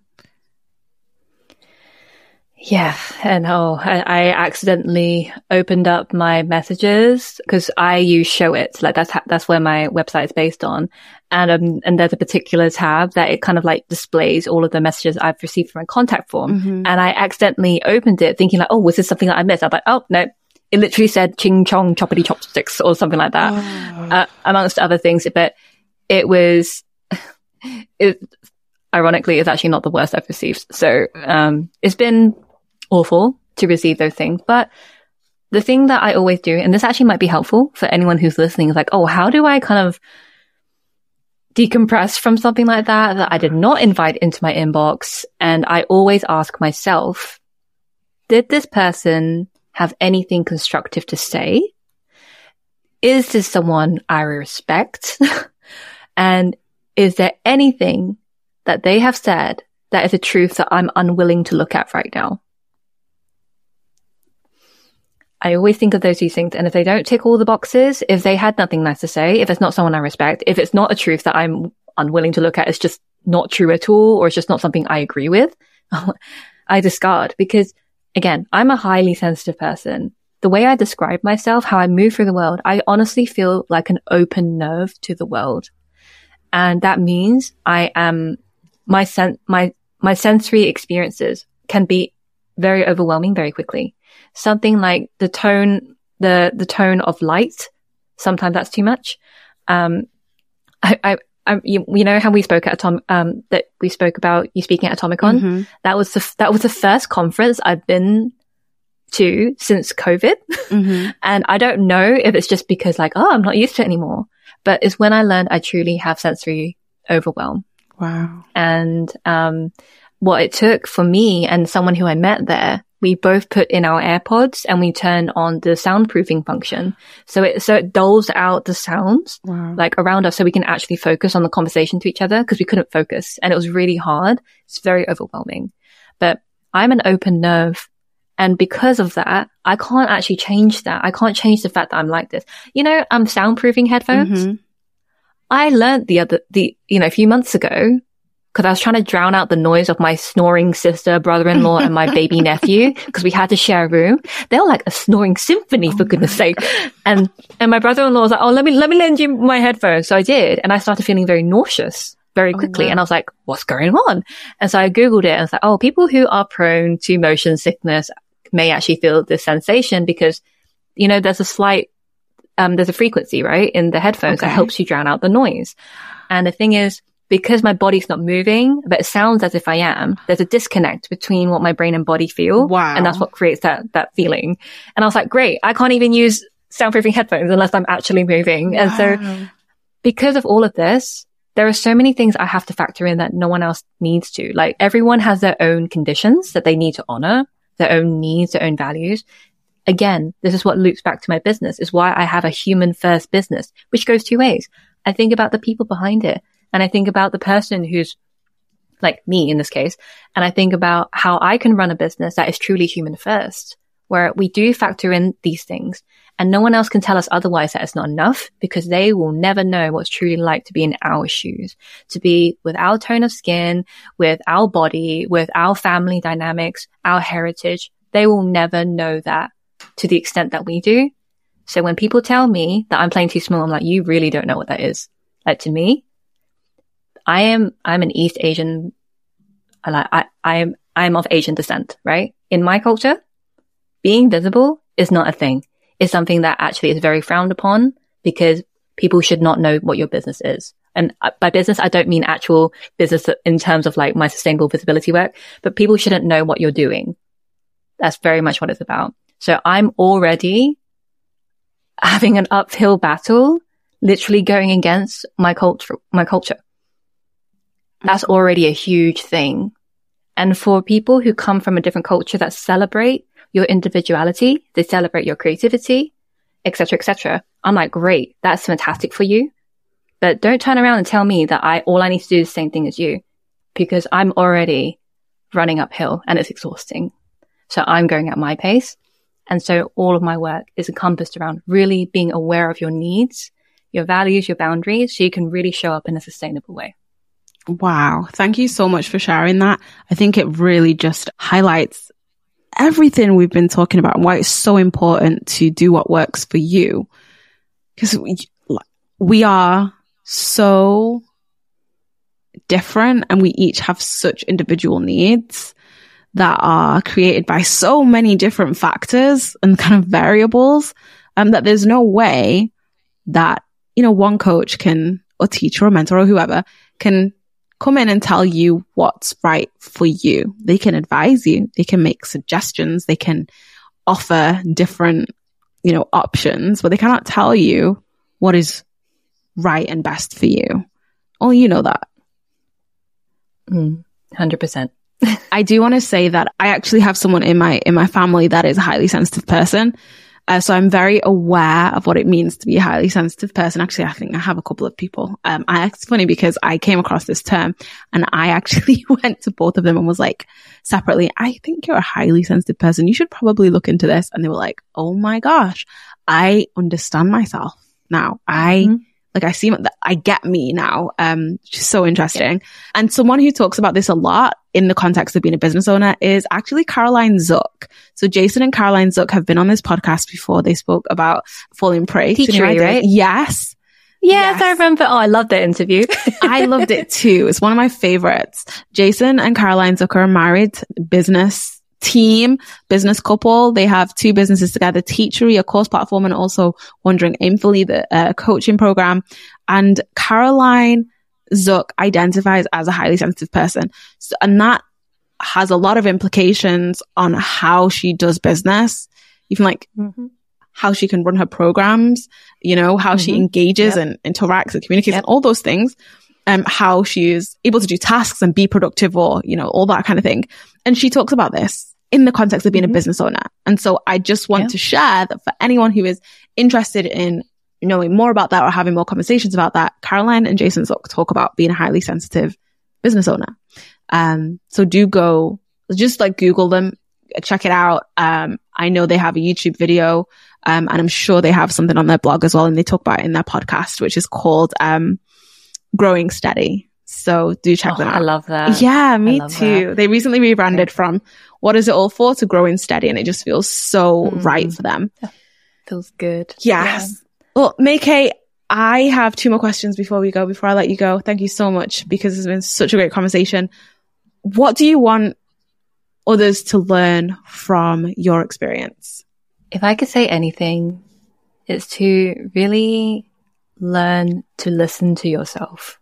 Yeah. And I accidentally opened up my messages because I use Showit. That's where my website is based on. And there's a particular tab that it kind of displays all of the messages I've received from a contact form. Mm-hmm. And I accidentally opened it thinking oh, was this something that I missed? I'm like, oh, no. It literally said ching chong choppity chopsticks or something like that, amongst other things. But it was, ironically, it's actually not the worst I've received. So, it's been awful to receive those things. But the thing that I always do, and this actually might be helpful for anyone who's listening, is how do I kind of decompress from something like that I did not invite into my inbox? And I always ask myself, did this person have anything constructive to say? is this someone I respect? And is there anything that they have said that is a truth that I'm unwilling to look at right now? I always think of those two things. And if they don't tick all the boxes, if they had nothing nice to say, if it's not someone I respect, if it's not a truth that I'm unwilling to look at, it's just not true at all, or it's just not something I agree with, I discard. Because again, I'm a highly sensitive person. The way I describe myself, how I move through the world, I honestly feel like an open nerve to the world. And that means I am, my sensory experiences can be very overwhelming very quickly. Something like the tone of light, sometimes that's too much. You know how we spoke at that we spoke about you speaking at Atomicon? Mm-hmm. That was the first conference I've been to since COVID. Mm-hmm. And I don't know if it's just because like, I'm not used to it anymore, but it's when I learned I truly have sensory overwhelm. Wow. And, what it took for me and someone who I met there, we both put in our AirPods and we turn on the soundproofing function. So it dulls out the sounds like around us so we can actually focus on the conversation to each other, because we couldn't focus and it was really hard. It's very overwhelming, but I'm an open nerve. And because of that, I can't actually change that. I can't change the fact that I'm like this. You know, I'm soundproofing headphones. Mm-hmm. I learned a few months ago, because I was trying to drown out the noise of my snoring sister, brother-in-law, and my baby nephew, because we had to share a room. They were like a snoring symphony, for goodness sake. And my brother-in-law was like, let me lend you my headphones. So I did. And I started feeling very nauseous very quickly. And I was like, what's going on? And so I Googled it and I was like, people who are prone to motion sickness may actually feel this sensation because, you know, there's a slight, there's a frequency, right, in the headphones that helps you drown out the noise. And the thing is, because my body's not moving, but it sounds as if I am, there's a disconnect between what my brain and body feel. Wow. And that's what creates that feeling. And I was like, great, I can't even use soundproofing headphones unless I'm actually moving. Wow. And so because of all of this, there are so many things I have to factor in that no one else needs to. Like, everyone has their own conditions that they need to honor, their own needs, their own values. Again, this is what loops back to my business, is why I have a human first business, which goes two ways. I think about the people behind it. And I think about the person who's like me in this case. And I think about how I can run a business that is truly human first, where we do factor in these things. And no one else can tell us otherwise that it's not enough, because they will never know what's truly like to be in our shoes, to be with our tone of skin, with our body, with our family dynamics, our heritage. They will never know that to the extent that we do. So when people tell me that I'm playing too small, I'm like, you really don't know what that is. Like, to me, I'm an East Asian, I am of Asian descent, right? In my culture, being visible is not a thing. It's something that actually is very frowned upon, because people should not know what your business is. And by business, I don't mean actual business in terms of like my sustainable visibility work, but people shouldn't know what you're doing. That's very much what it's about. So I'm already having an uphill battle, literally going against my culture. That's already a huge thing. And for people who come from a different culture that celebrate your individuality, they celebrate your creativity, etc., etc., I'm like, great, that's fantastic for you. But don't turn around and tell me that all I need to do is the same thing as you, because I'm already running uphill and it's exhausting. So I'm going at my pace. And so all of my work is encompassed around really being aware of your needs, your values, your boundaries, so you can really show up in a sustainable way. Wow. Thank you so much for sharing that. I think it really just highlights everything we've been talking about and why it's so important to do what works for you. Because we are so different and we each have such individual needs that are created by so many different factors and kind of variables, that there's no way that, you know, one coach can, or teacher or mentor or whoever can come in and tell you what's right for you. They can advise you. They can make suggestions. They can offer different, you know, options, but they cannot tell you what is right and best for you. Only you know that. 100%. I do want to say that I actually have someone in my family that is a highly sensitive person. So I'm very aware of what it means to be a highly sensitive person. Actually, I think I have a couple of people. It's funny because I came across this term and I actually went to both of them and was like, separately, I think you're a highly sensitive person. You should probably look into this. And they were like, oh my gosh, I understand myself now. I get me now. Which is so interesting. And someone who talks about this a lot in the context of being a business owner is actually Caroline Zook. So Jason and Caroline Zook have been on this podcast before. They spoke about falling prey. Teachery, right? Yes. Yes, I remember. Oh, I loved that interview. I loved it too. It's one of my favorites. Jason and Caroline Zook are a married business team, business couple. They have 2 businesses together, Teachery, a course platform, and also Wandering Aimfully, the coaching program. And Caroline Zook identifies as a highly sensitive person. So, and that has a lot of implications on how she does business, even like how she can run her programs, how she engages and interacts and communicates and all those things. How she is able to do tasks and be productive or, all that kind of thing. And she talks about this in the context of being a business owner. And so I just want to share that for anyone who is interested in knowing more about that or having more conversations about that, Caroline and Jason Zook talk about being a highly sensitive business owner. So do go, just like Google them, check it out. I know they have a YouTube video, and I'm sure they have something on their blog as well. And they talk about it in their podcast, which is called, Growing Steady. So do check them out. I love that. Yeah, me too. That. They recently rebranded from What Is It All For to Growing Steady, and it just feels so right for them. Feels good. Yes. Yeah. Well, May-Kay, I have 2 more questions before I let you go. Thank you so much because it's been such a great conversation. What do you want others to learn from your experience? If I could say anything, it's to really learn to listen to yourself.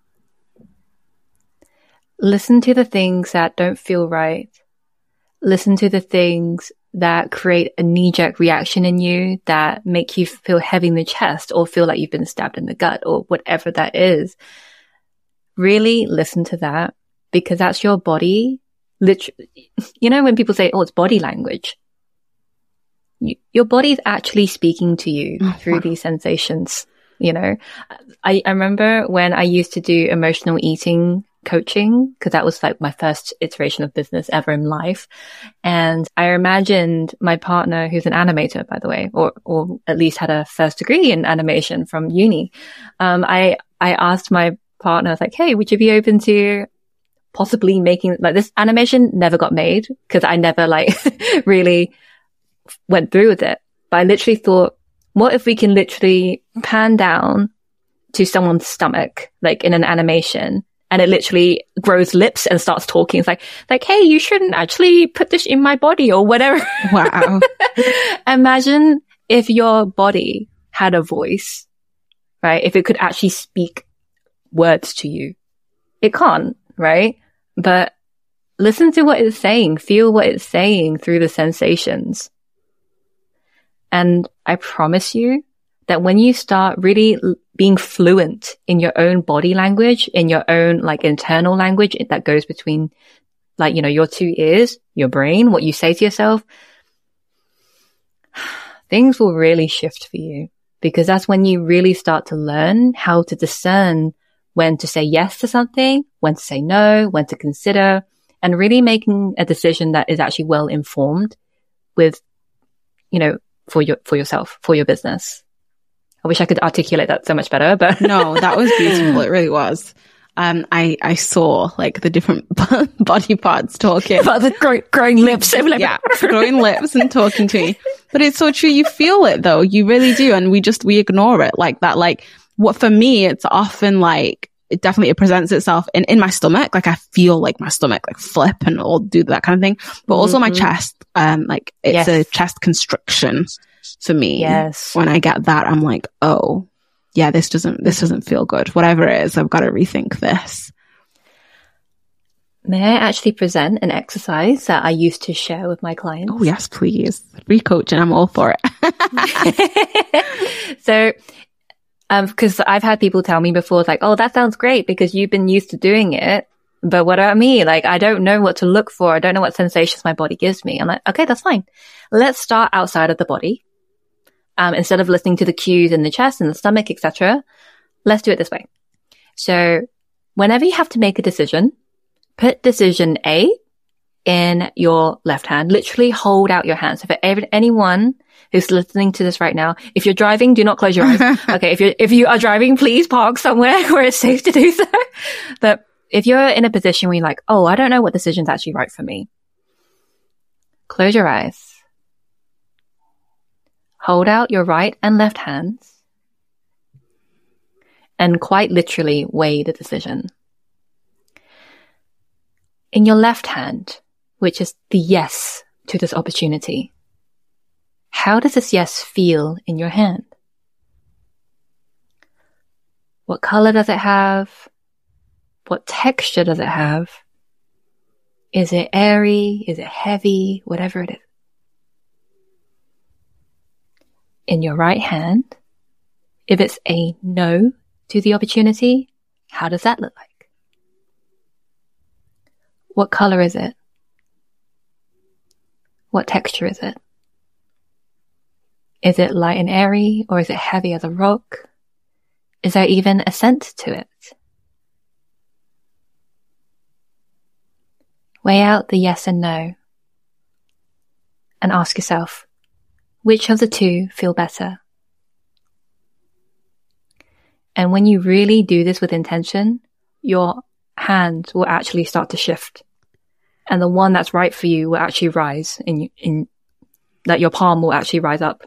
Listen to the things that don't feel right. Listen to the things that create a knee-jerk reaction in you that make you feel heavy in the chest or feel like you've been stabbed in the gut or whatever that is. Really listen to that because that's your body. Literally, when people say, oh, it's body language. Your body is actually speaking to you through these sensations. I remember when I used to do emotional eating coaching, because that was like my first iteration of business ever in life. And I imagined my partner, who's an animator, by the way, or at least had a first degree in animation from uni. I asked my partner, I was like, hey, would you be open to possibly making like this animation? Never got made because I never really went through with it. But I literally thought, what if we can literally pan down to someone's stomach, like in an animation, and it literally grows lips and starts talking. It's like, hey, you shouldn't actually put this in my body or whatever. Wow. Imagine if your body had a voice, right? If it could actually speak words to you. It can't, right? But listen to what it's saying, feel what it's saying through the sensations. And I promise you that when you start really being fluent in your own body language, in your own internal language that goes between your 2 ears, your brain, what you say to yourself, things will really shift for you because that's when you really start to learn how to discern when to say yes to something, when to say no, when to consider, and really making a decision that is actually well informed with, for yourself, for your business. I wish I could articulate that so much better, but no, that was beautiful. It really was. I saw the different body parts talking about the growing lips. Yeah, growing lips and talking to me. But it's so true. You feel it though. You really do. And we ignore it like that. What for me, it's often it presents itself in my stomach. I feel my stomach flip and all do that kind of thing, but also my chest, it's a chest constriction for me. Yes. When I get that, I'm like, oh yeah, this doesn't feel good. Whatever it is, I've got to rethink this. May I actually present an exercise that I used to share with my clients? Oh yes, please. Free coaching. I'm all for it. So, because I've had people tell me before, oh, that sounds great because you've been used to doing it. But what about me? I don't know what to look for. I don't know what sensations my body gives me. I'm like, okay, that's fine. Let's start outside of the body. instead of listening to the cues in the chest and the stomach, etc., let's do it this way. So whenever you have to make a decision, put decision A in your left hand. Literally hold out your hand. So for anyone who's listening to this right now, if you're driving, do not close your eyes. Okay, if you are driving, please park somewhere where it's safe to do so. But if you're in a position where you're like, oh, I don't know what decision's actually right for me, close your eyes. Hold out your right and left hands and quite literally weigh the decision. In your left hand, which is the yes to this opportunity, how does this yes feel in your hand? What color does it have? What texture does it have? Is it airy? Is it heavy? Whatever it is. In your right hand, if it's a no to the opportunity, how does that look like? What color is it? What texture is it? Is it light and airy, or is it heavy as a rock? Is there even a scent to it? Weigh out the yes and no and ask yourself, which of the two feel better? And when you really do this with intention, your hands will actually start to shift. And the one that's right for you will actually rise in that your palm will actually rise up.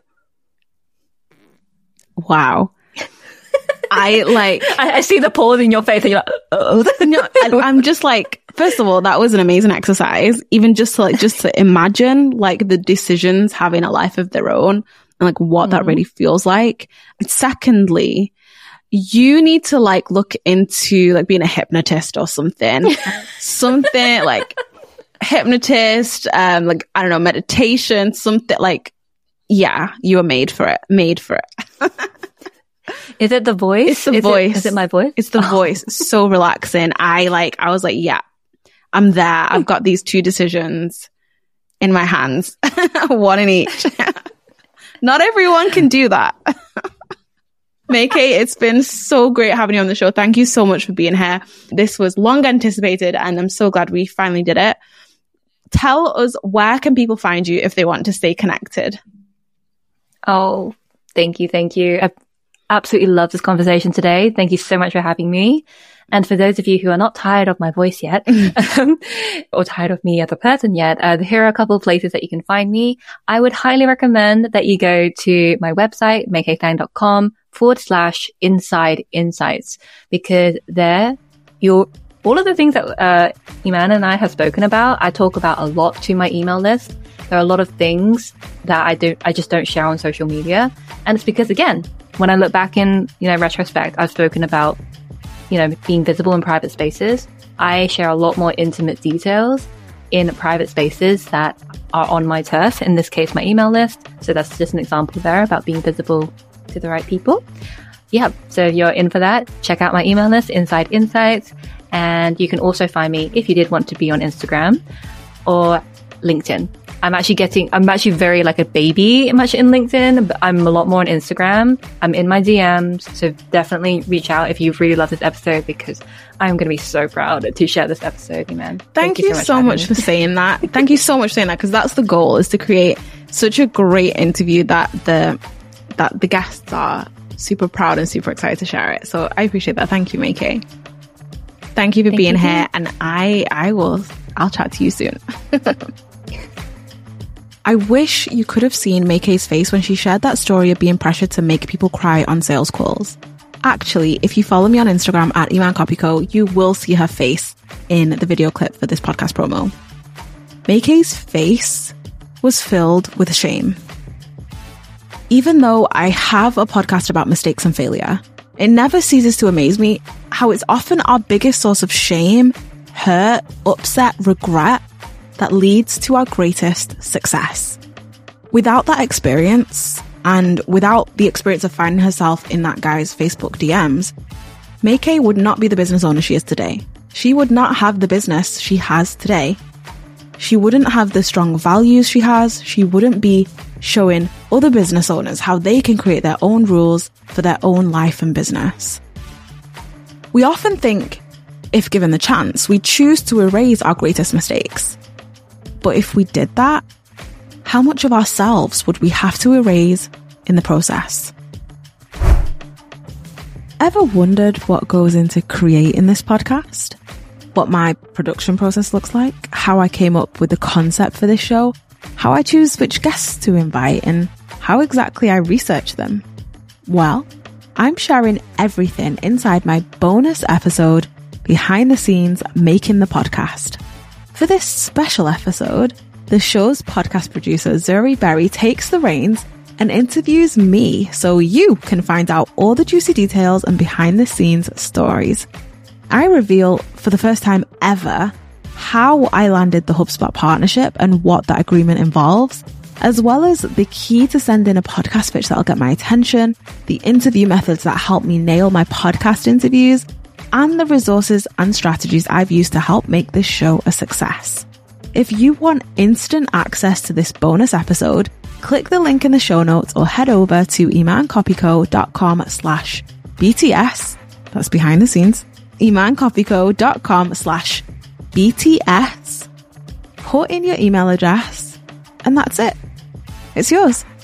Wow. I see the pause in your face and you're like, oh. No, I'm just like, first of all, that was an amazing exercise. Even just to imagine like the decisions having a life of their own and like what that really feels like. And secondly, you need to like look into like being a hypnotist or something, something like hypnotist, like, I don't know, meditation, something like, yeah, you are made for it. Is it the voice? It's the voice. Is it my voice? It's the voice. It's so relaxing. I was like, yeah, I'm there. I've got these two decisions in my hands, one in each. Not everyone can do that. Maykay, it's been so great having you on the show. Thank you so much for being here. This was long anticipated and I'm so glad we finally did it. Tell us, where can people find you if they want to stay connected? Oh, thank you. I absolutely love this conversation today. Thank you so much for having me. And for those of you who are not tired of my voice yet, or tired of me as a person yet, here are a couple of places that you can find me. I would highly recommend that you go to my website, maykaythang.com/inside insights, because there all of the things that Iman and I have spoken about, I talk about a lot to my email list. There are a lot of things that I just don't share on social media. And it's because, again, when I look back in, retrospect, I've spoken about, being visible in private spaces. I share a lot more intimate details in private spaces that are on my turf, in this case, my email list. So that's just an example there about being visible to the right people. Yeah. So if you're in for that, check out my email list, Inside Insights. And you can also find me, if you did want to be, on Instagram or LinkedIn. I'm actually very like a baby much in LinkedIn, but I'm a lot more on Instagram. I'm in my DMs. So definitely reach out if you really love this episode, because I'm going to be so proud to share this episode, man. Thank you so much for saying that. Thank you so much for saying that, because that's the goal, is to create such a great interview that the guests are super proud and super excited to share it. So I appreciate that. Thank you, Maykay. Thank you for being here, and I'll chat to you soon. I wish you could have seen Maykay's face when she shared that story of being pressured to make people cry on sales calls. Actually, if you follow me on Instagram at ImanCopyco, you will see her face in the video clip for this podcast promo. Maykay's face was filled with shame. Even though I have a podcast about mistakes and failure, it never ceases to amaze me how it's often our biggest source of shame, hurt, upset, regret that leads to our greatest success. Without that experience, and without the experience of finding herself in that guy's Facebook DMs, Maykay would not be the business owner she is today. She would not have the business she has today. She wouldn't have the strong values she has. She wouldn't be showing other business owners how they can create their own rules for their own life and business. We often think, if given the chance, we choose to erase our greatest mistakes. But if we did that, how much of ourselves would we have to erase in the process? Ever wondered what goes into creating this podcast? What my production process looks like? How I came up with the concept for this show? How I choose which guests to invite? And how exactly I research them? Well, I'm sharing everything inside my bonus episode, Behind the Scenes Making the Podcast. For this special episode, the show's podcast producer, Zuri Berry, takes the reins and interviews me so you can find out all the juicy details and behind the scenes stories. I reveal for the first time ever how I landed the HubSpot partnership and what that agreement involves, as well as the key to sending a podcast pitch that'll get my attention, the interview methods that help me nail my podcast interviews, and the resources and strategies I've used to help make this show a success. If you want instant access to this bonus episode, click the link in the show notes or head over to imancopyco.com/BTS. That's behind the scenes. imancopyco.com/BTS. Put in your email address and that's it. It's yours.